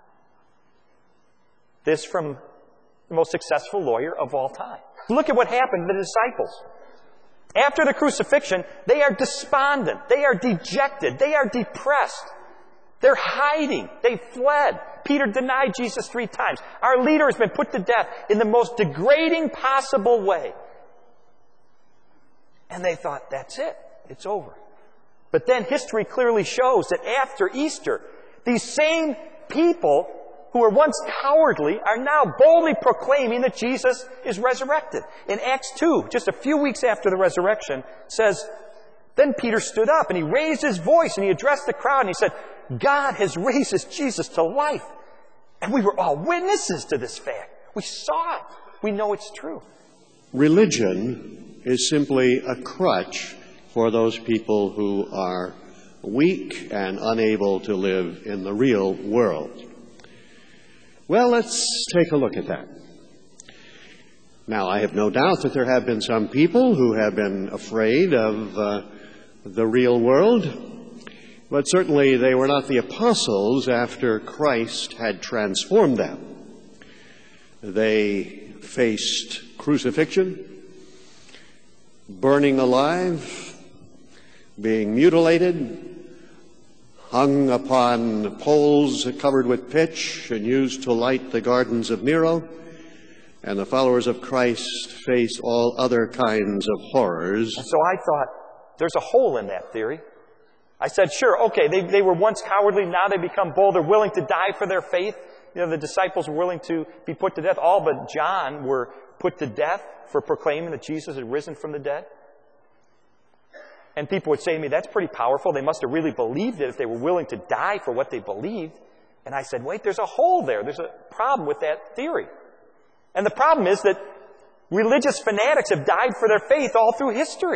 This from the most successful lawyer of all time. Look at what happened to the disciples. After the crucifixion, they are despondent. They are dejected. They are depressed. They're hiding. They fled. Peter denied Jesus 3 times. Our leader has been put to death in the most degrading possible way. And they thought, that's it. It's over. But then history clearly shows that after Easter, these same people who were once cowardly are now boldly proclaiming that Jesus is resurrected. In Acts 2, just a few weeks after the resurrection, says, then Peter stood up and he raised his voice and he addressed the crowd and he said, God has raised this Jesus to life. And we were all witnesses to this fact. We saw it. We know it's true. Religion is simply a crutch for those people who are weak and unable to live in the real world. Well, let's take a look at that. Now, I have no doubt that there have been some people who have been afraid of the real world, but certainly they were not the apostles after Christ had transformed them. They faced crucifixion, burning alive, being mutilated, hung upon poles covered with pitch and used to light the gardens of Nero, and the followers of Christ face all other kinds of horrors. And so I thought, there's a hole in that theory. I said, sure, okay, they were once cowardly, now they become bold, they're willing to die for their faith. You know, the disciples were willing to be put to death. All but John were put to death for proclaiming that Jesus had risen from the dead. And people would say to me, that's pretty powerful. They must have really believed it if they were willing to die for what they believed. And I said, wait, there's a hole there. There's a problem with that theory. And the problem is that religious fanatics have died for their faith all through history.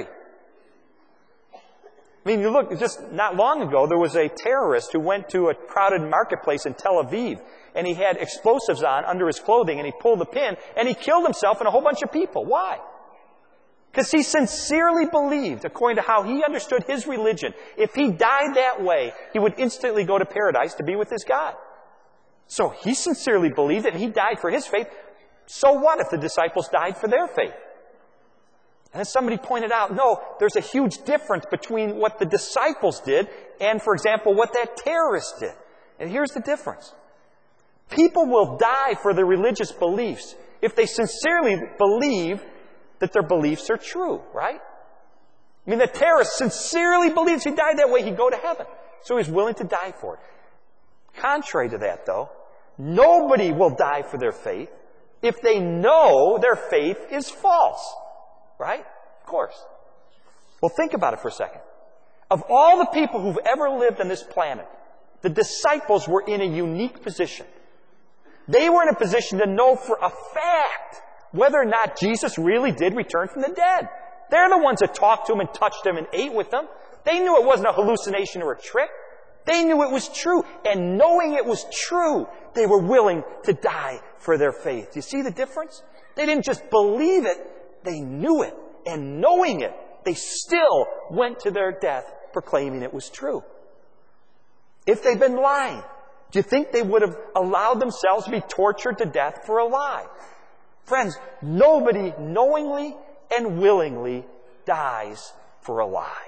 I mean, you look, just not long ago, there was a terrorist who went to a crowded marketplace in Tel Aviv, and he had explosives on under his clothing, and he pulled the pin, and he killed himself and a whole bunch of people. Why? Because he sincerely believed, according to how he understood his religion, if he died that way, he would instantly go to paradise to be with his God. So he sincerely believed it, and he died for his faith. So what if the disciples died for their faith? And then somebody pointed out, no, there's a huge difference between what the disciples did and, for example, what that terrorist did. And here's the difference. People will die for their religious beliefs if they sincerely believe that their beliefs are true, right? I mean, the terrorist sincerely believes if he died that way, he'd go to heaven. So he's willing to die for it. Contrary to that, though, nobody will die for their faith if they know their faith is false. Right? Of course. Well, think about it for a second. Of all the people who've ever lived on this planet, the disciples were in a unique position. They were in a position to know for a fact whether or not Jesus really did return from the dead. They're the ones that talked to him and touched him and ate with him. They knew it wasn't a hallucination or a trick. They knew it was true. And knowing it was true, they were willing to die for their faith. Do you see the difference? They didn't just believe it, they knew it. And knowing it, they still went to their death proclaiming it was true. If they'd been lying, do you think they would have allowed themselves to be tortured to death for a lie? Friends, nobody knowingly and willingly dies for a lie.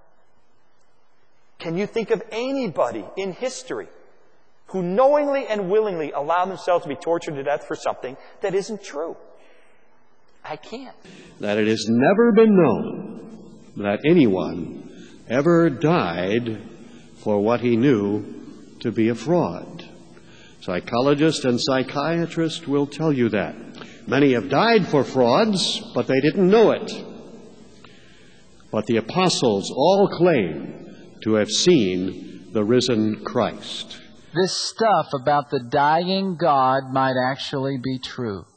Can you think of anybody in history who knowingly and willingly allowed themselves to be tortured to death for something that isn't true? I can't. That it has never been known that anyone ever died for what he knew to be a fraud. Psychologists and psychiatrists will tell you that. Many have died for frauds, but they didn't know it. But the apostles all claim to have seen the risen Christ. This stuff about the dying God might actually be true.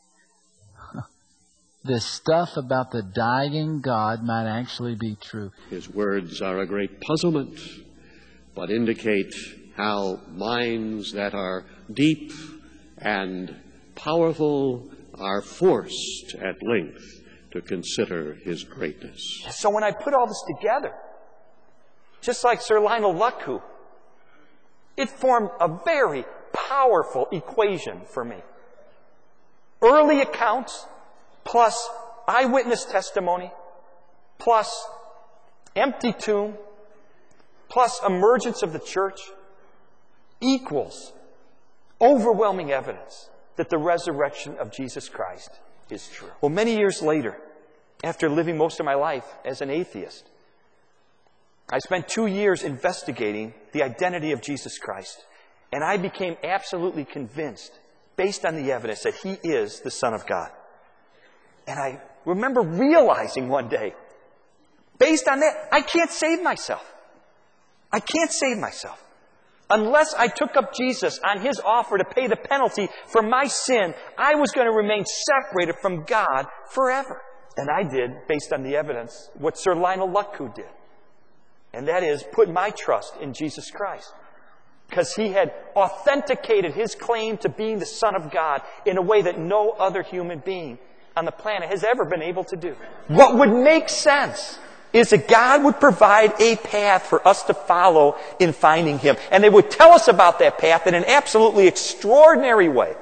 This stuff about the dying God might actually be true. His words are a great puzzlement, but indicate how minds that are deep and powerful are forced at length to consider his greatness. So when I put all this together, just like Sir Lionel Luckhoo, it formed a very powerful equation for me. Early accounts plus eyewitness testimony plus empty tomb plus emergence of the church equals overwhelming evidence that the resurrection of Jesus Christ is true. Well, many years later, after living most of my life as an atheist, I spent 2 years investigating the identity of Jesus Christ, and I became absolutely convinced, based on the evidence, that He is the Son of God. And I remember realizing one day, based on that, I can't save myself. I can't save myself. Unless I took up Jesus on His offer to pay the penalty for my sin, I was going to remain separated from God forever. And I did, based on the evidence, what Sir Lionel Luckhoo did. And that is put my trust in Jesus Christ. Because He had authenticated His claim to being the Son of God in a way that no other human being on the planet has ever been able to do. What would make sense is that God would provide a path for us to follow in finding Him. And they would tell us about that path in an absolutely extraordinary way.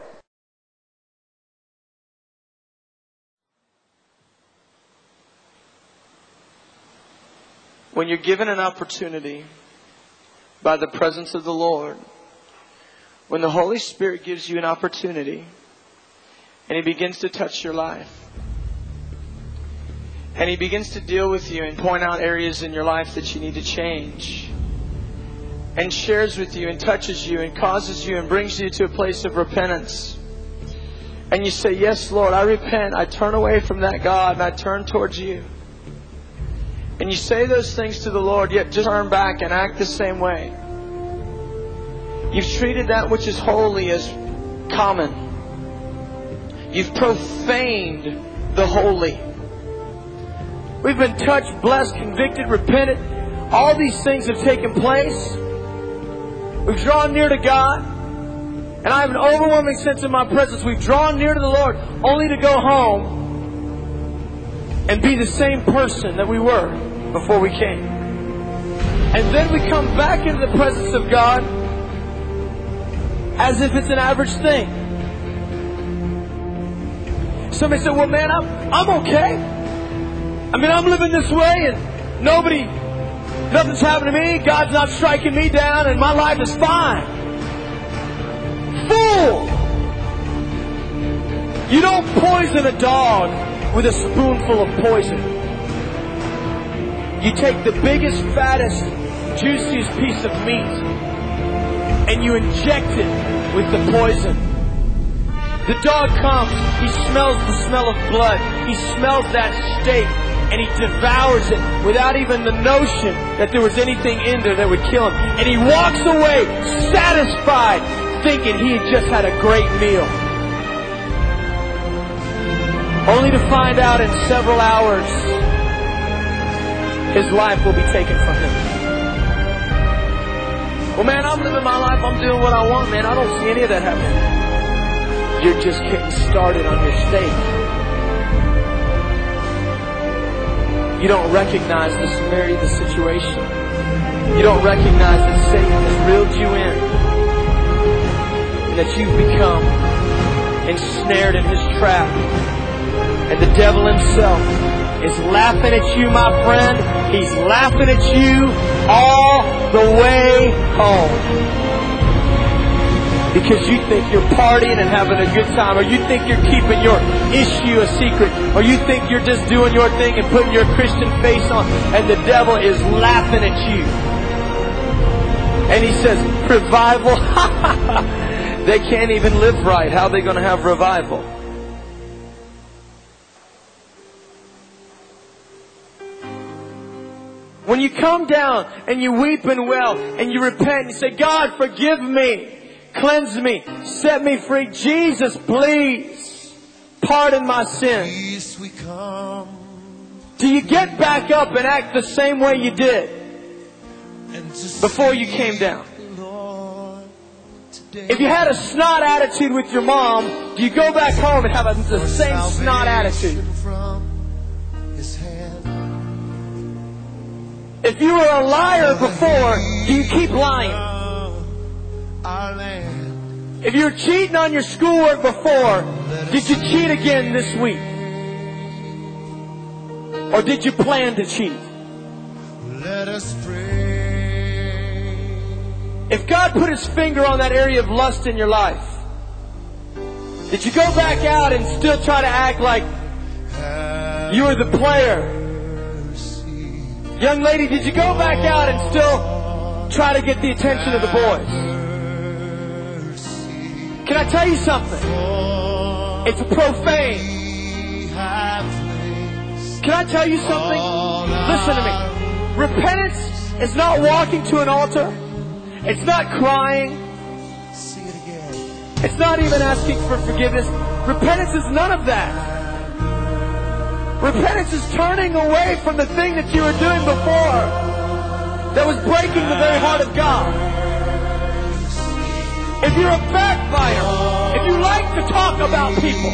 When you're given an opportunity by the presence of the Lord, when the Holy Spirit gives you an opportunity and He begins to touch your life, and He begins to deal with you and point out areas in your life that you need to change, and shares with you and touches you and causes you and brings you to a place of repentance, and you say, yes, Lord, I repent. I turn away from that God and I turn towards You. And you say those things to the Lord, yet just turn back and act the same way. You've treated that which is holy as common. You've profaned the holy. We've been touched, blessed, convicted, repented. All these things have taken place. We've drawn near to God. And I have an overwhelming sense of my presence. We've drawn near to the Lord only to go home and be the same person that we were before we came. And then we come back into the presence of God as if it's an average thing. Somebody said, well, man, I'm okay. I mean, I'm living this way and nothing's happening to me. God's not striking me down and my life is fine. Fool! You don't poison a dog with a spoonful of poison. You take the biggest, fattest, juiciest piece of meat and you inject it with the poison. The dog comes, he smells the smell of blood, he smells that steak, and he devours it without even the notion that there was anything in there that would kill him. And he walks away satisfied, thinking he had just had a great meal. Only to find out in several hours, his life will be taken from him. Well, man, I'm living my life. I'm doing what I want, man. I don't see any of that happening. You're just getting started on your stake. You don't recognize the severity of the situation. You don't recognize that Satan has reeled you in. And that you've become ensnared in his trap. And the devil himself is laughing at you, my friend. He's laughing at you all the way home. Because you think you're partying and having a good time, or you think you're keeping your issue a secret, or you think you're just doing your thing and putting your Christian face on, and the devil is laughing at you. And he says, revival? They can't even live right. How are they going to have revival? When you come down and you weep and wail and you repent and you say, God, forgive me, cleanse me, set me free. Jesus, please, pardon my sins. Do you get back up and act the same way you did before you came down? If you had a snot attitude with your mom, do you go back home and have the same snot attitude? If you were a liar before, do you keep lying? If you were cheating on your schoolwork before, did you cheat again this week? Or did you plan to cheat? Let us pray. If God put His finger on that area of lust in your life, did you go back out and still try to act like you were the player? Young lady, did you go back out and still try to get the attention of the boys? Can I tell you something? It's profane. Can I tell you something? Listen to me. Repentance is not walking to an altar. It's not crying. It's not even asking for forgiveness. Repentance is none of that. Repentance is turning away from the thing that you were doing before that was breaking the very heart of God. If you're a backbiter, if you like to talk about people,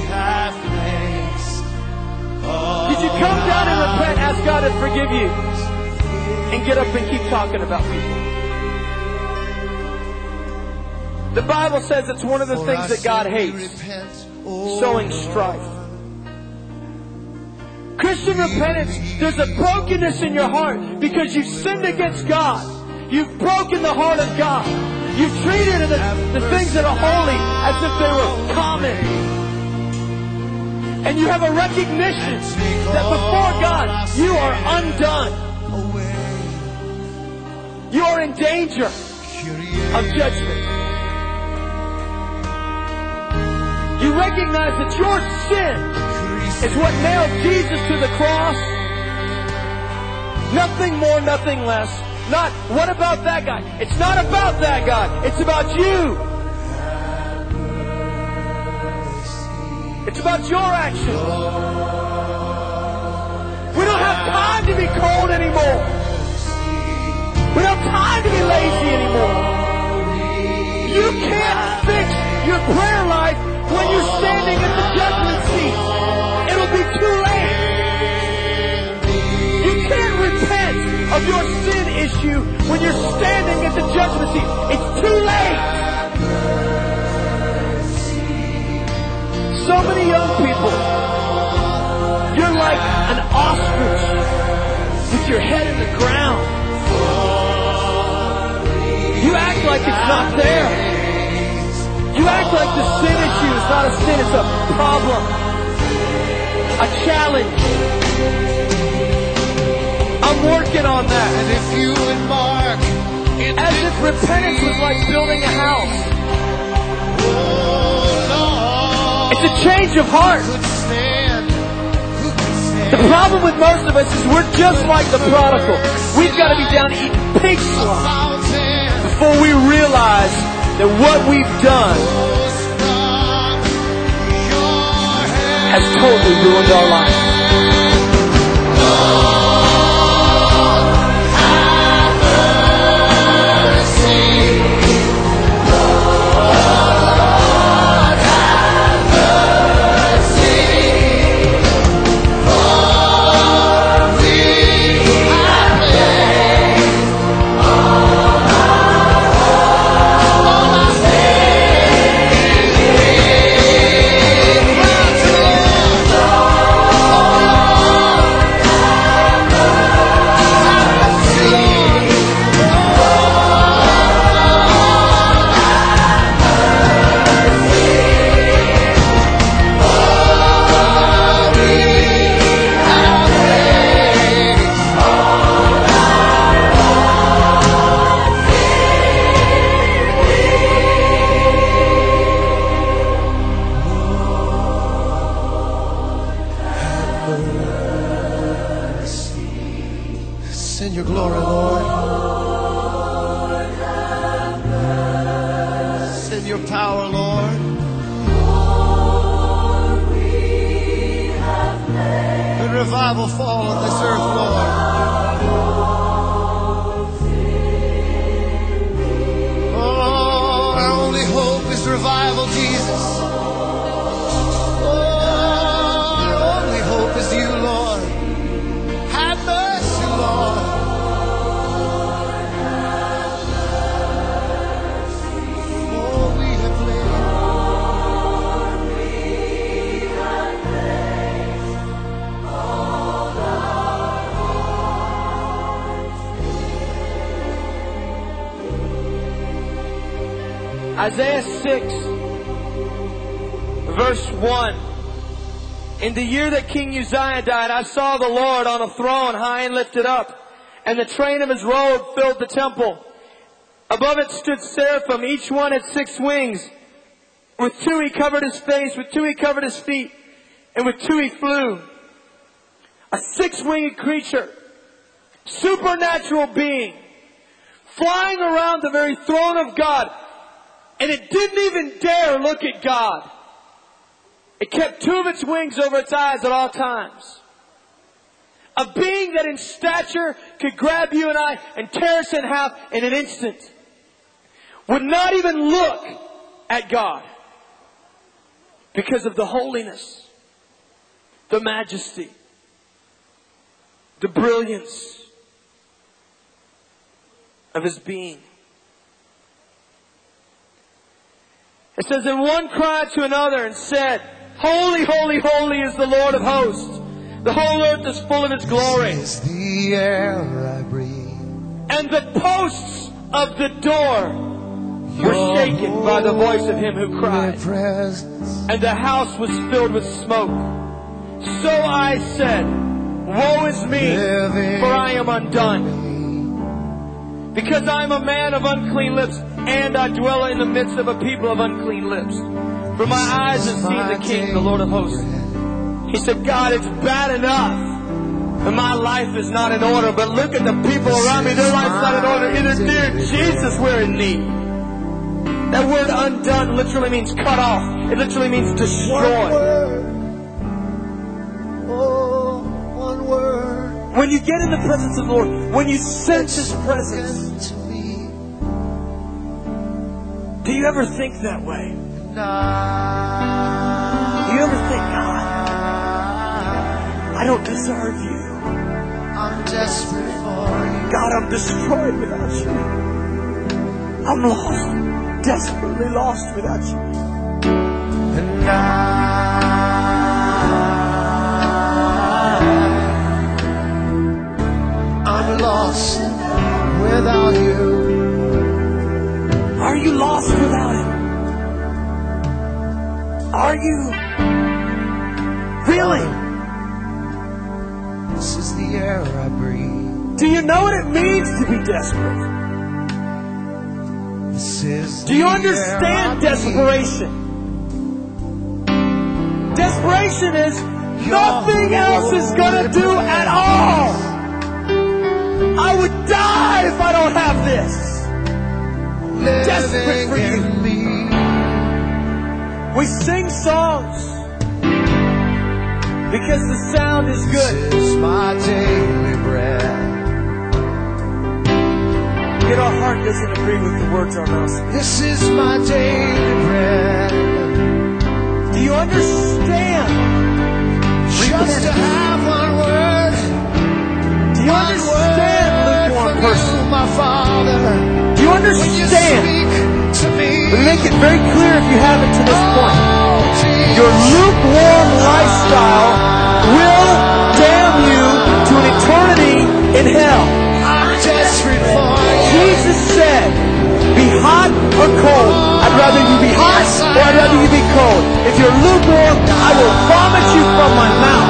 did you come down and repent, ask God to forgive you, and get up and keep talking about people? The Bible says it's one of the things that God hates, sowing strife. Christian repentance, there's a brokenness in your heart because you've sinned against God. You've broken the heart of God. You've treated the things that are holy as if they were common. And you have a recognition that before God, you are undone. You are in danger of judgment. You recognize that your sin is what nailed Jesus to the cross. Nothing more, nothing less. Not, what about that guy? It's not about that guy. It's about you. It's about your action. We don't have time to be cold anymore. We don't have time to be lazy anymore. You can't fix your prayer life when you're standing at the judgment seat. It'll be too late. You can't repent of your sin issue when you're standing at the judgment seat. It's too late. So many young people, you're like an ostrich with your head in the ground. You act like it's not there. You act like the sin issue is not a sin, it's a problem. A challenge. I'm working on that. And if you embark as if repentance was like building a house. It's a change of heart. The problem with most of us is we're just like the prodigal. We've got to be down eating pig slop before we realize that what we've done has totally ruined our life. Send your glory, Lord. Send your power, Lord. Let revival fall on this earth, Lord. Oh, our only hope is revival, Jesus. Oh, our only hope is you, Lord. Have mercy, Lord. Isaiah 6, verse 1. In the year that King Uzziah died, I saw the Lord on a throne high and lifted up, and the train of his robe filled the temple. Above it stood seraphim, each one had 6 wings. With 2 he covered his face, with 2 he covered his feet, and with 2 he flew. A 6-winged creature, supernatural being, flying around the very throne of God. And it didn't even dare look at God. It kept two of its wings over its eyes at all times. A being that in stature could grab you and I and tear us in half in an instant. Would not even look at God because of the holiness, the majesty, the brilliance of His being. It says, and one cried to another and said, Holy, holy, holy is the Lord of hosts. The whole earth is full of His glory. This is the air I breathe. And the posts of the door were shaken by the voice of him who cried. And the house was filled with smoke. So I said, Woe is me, for I am undone. Because I am a man of unclean lips, and I dwell in the midst of a people of unclean lips. For my eyes have seen the King, the Lord of hosts. He said, God, it's bad enough that my life is not in order, but look at the people around me, their life's not in order. Either dear Jesus, we're in need. That word undone literally means cut off. It literally means destroy. One word. When you get in the presence of the Lord, when you sense His presence, do you ever think that way? Do you ever think, God, I don't deserve you. I'm desperate for you. God, I'm destroyed without you. I'm lost, desperately lost without you. And I'm lost without you. Are you lost without Him? Are you? Really? This is the air I breathe. Do you know what it means to be desperate? This is Do you the understand air I desperation? Desperation is nothing else is going to do at all. I would die if I don't have this. breathe. Desperate for you. Living in me. We sing songs because the sound is good. This is my daily bread. Yet our heart doesn't agree with the words our mouth speaks. This is my daily bread. Do you understand? Just to have one word. Do you understand, lukewarm person? My Father. Do you When you understand? speak to me. Let me make it very clear if you haven't to this point. Oh, Jesus. Your lukewarm lifestyle will damn you to an eternity in hell. I'm desperate for you. Jesus said, be hot or cold. I'd rather you be hot or I'd rather you be cold. If you're lukewarm, I will vomit you from my mouth.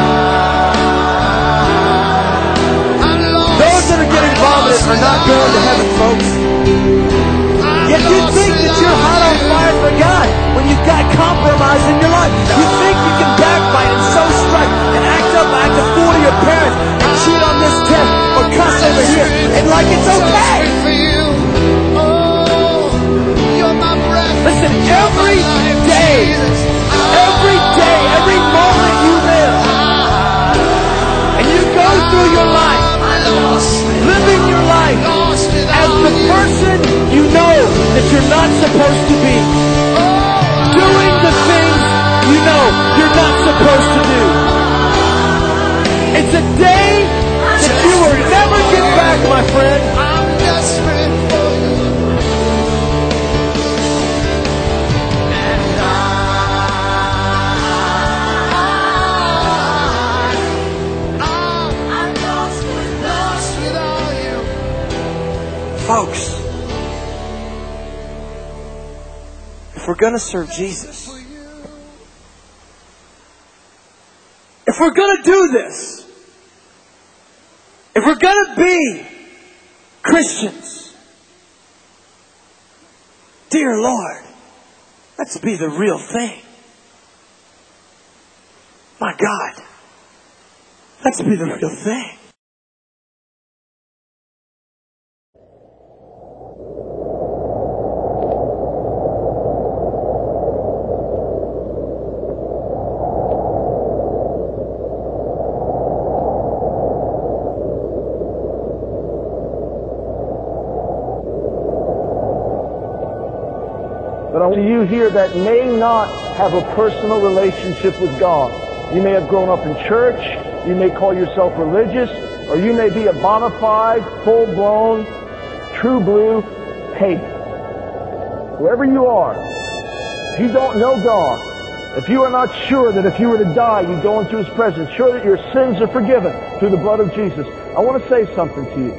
I'm lost. Those that are getting vomited are not going to heaven, folks. Yet you think that you're hot on fire for God when you've got compromise in your life. You think you can backbite and sow strife and act a fool to your parents and cheat on this test or cuss over here and like it's okay. For you. Oh, you're my breath. Listen, every day, every moment you live, and you go through your life, living your life as the person you know that you're not supposed to be, doing the things you know you're not supposed to do. It's a day that you will never get back, my friend. I'm desperate for you. And I'm lost without you. Folks, if we're going to serve Jesus, if we're going to do this, if we're going to be Christians, dear Lord, let's be the real thing. My God, let's be the real thing. to you here that may not have a personal relationship with God. You may have grown up in church, you may call yourself religious, or you may be a bona fide, full-blown, true blue pagan. Whoever you are, if you don't know God, if you are not sure that if you were to die, you'd go into His presence, sure that your sins are forgiven through the blood of Jesus, I want to say something to you.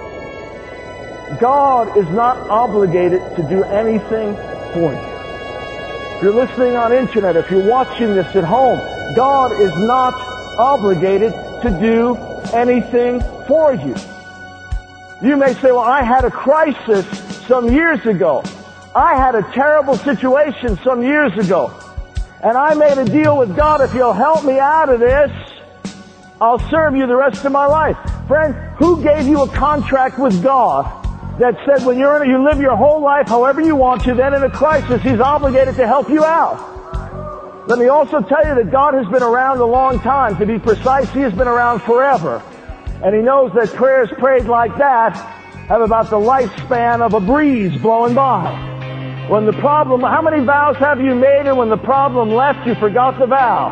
God is not obligated to do anything for you. If you're listening on internet, if you're watching this at home, God is not obligated to do anything for you. You may say, well, I had a crisis some years ago. I had a terrible situation some years ago. And I made a deal with God, if you'll help me out of this, I'll serve you the rest of my life. Friend, who gave you a contract with God that said when you live your whole life however you want to, then in a crisis He's obligated to help you out? Let me also tell you that God has been around a long time. To be precise, He has been around forever. And He knows that prayers prayed like that have about the lifespan of a breeze blowing by. When the problem, how many vows have you made, and when the problem left, you forgot the vow?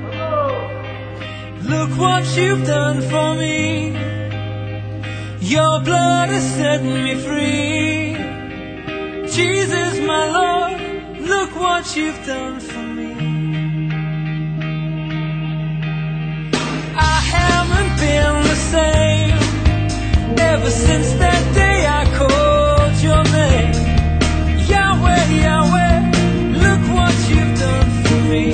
Look what you've done for me. Your blood has set me free. Jesus, my Lord, look what you've done for me. I haven't been the same ever since that day I called your name. Yahweh, Yahweh, look what you've done for me.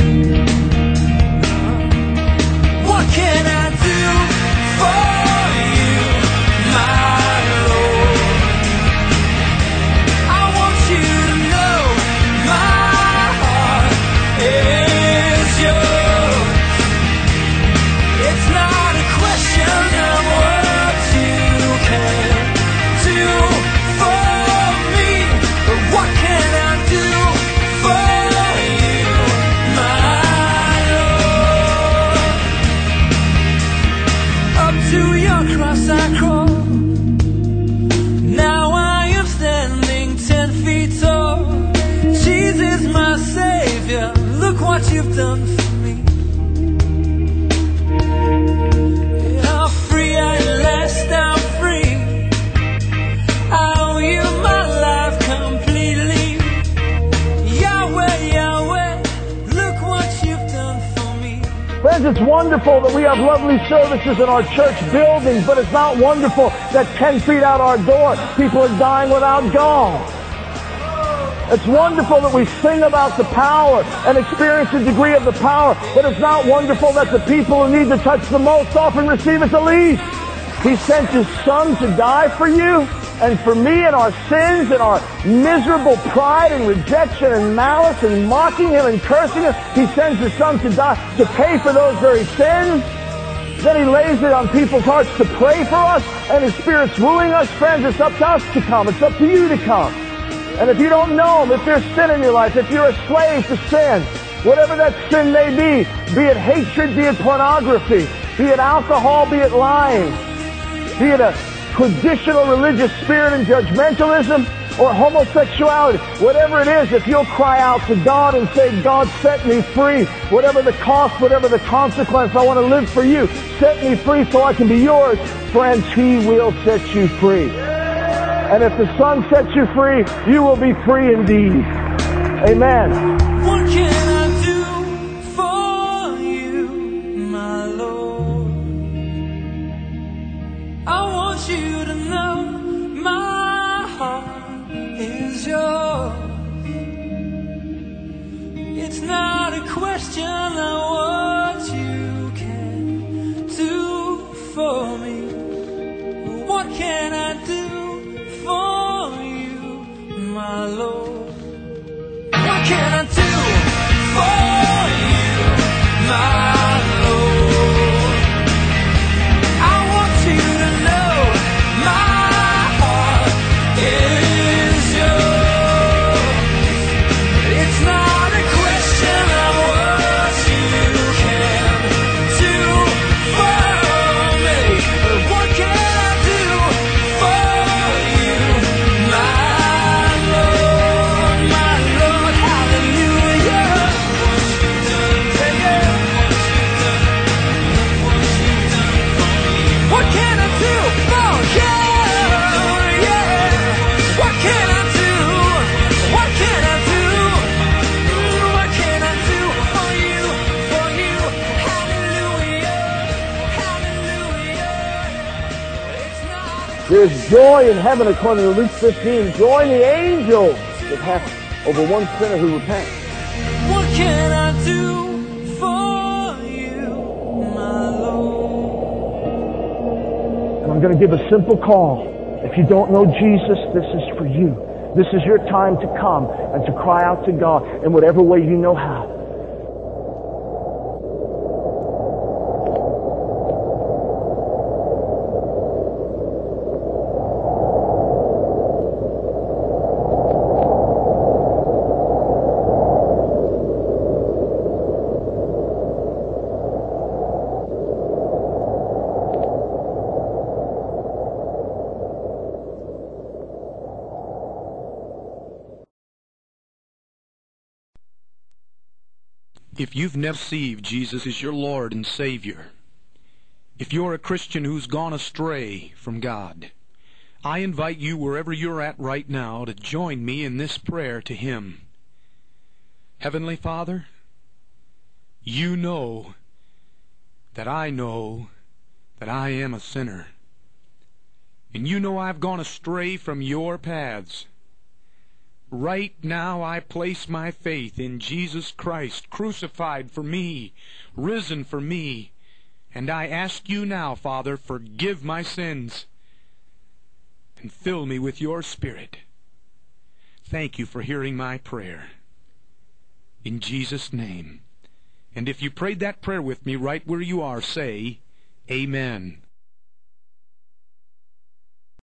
What can I do for you, my Lord? I want you to know my heart is yours. It's not a question of what you can do for me, but what can I do for you, my Lord? Up to your cross I crawl. Now I am standing 10 feet tall. Jesus, my Savior, look what you've done for me. I'm free at last, I'm free. I owe you my life completely. Yahweh, Yahweh, look what you've done for me. Friends, it's wonderful that we have lovely services in our church buildings, but it's not wonderful that 10 feet out our door, people are dying without God. It's wonderful that we sing about the power and experience a degree of the power, but it's not wonderful that the people who need the touch the most often receive it the least. He sent His Son to die for you and for me and our sins and our miserable pride and rejection and malice and mocking Him and cursing Him. He sends His Son to die to pay for those very sins. Then He lays it on people's hearts to pray for us, and His Spirit's wooing us. Friends, it's up to us to come. It's up to you to come. And if you don't know Him, if there's sin in your life, if you're a slave to sin, whatever that sin may be it hatred, be it pornography, be it alcohol, be it lying, be it a traditional religious spirit and judgmentalism, or homosexuality, whatever it is, if you'll cry out to God and say, God, set me free, whatever the cost, whatever the consequence, I want to live for you, set me free so I can be yours, friends, He will set you free. And if the Son sets you free, you will be free indeed. Amen. What can I do for you, my Lord? I want you to know my heart is yours. It's not a question of what you can do for me. What can I do for you, my Lord? What can I do? There's joy in heaven according to Luke 15. Joy in the angels that hath over one sinner who repents. What can I do for you, my Lord? And I'm going to give a simple call. If you don't know Jesus, this is for you. This is your time to come and to cry out to God in whatever way you know how. If you've never received Jesus as your Lord and Savior, if you're a Christian who's gone astray from God, I invite you wherever you're at right now to join me in this prayer to Him. Heavenly Father, you know that I am a sinner. And you know I've gone astray from your paths. Right now I place my faith in Jesus Christ, crucified for me, risen for me. And I ask you now, Father, forgive my sins and fill me with your Spirit. Thank you for hearing my prayer. In Jesus' name. And if you prayed that prayer with me right where you are, say, Amen.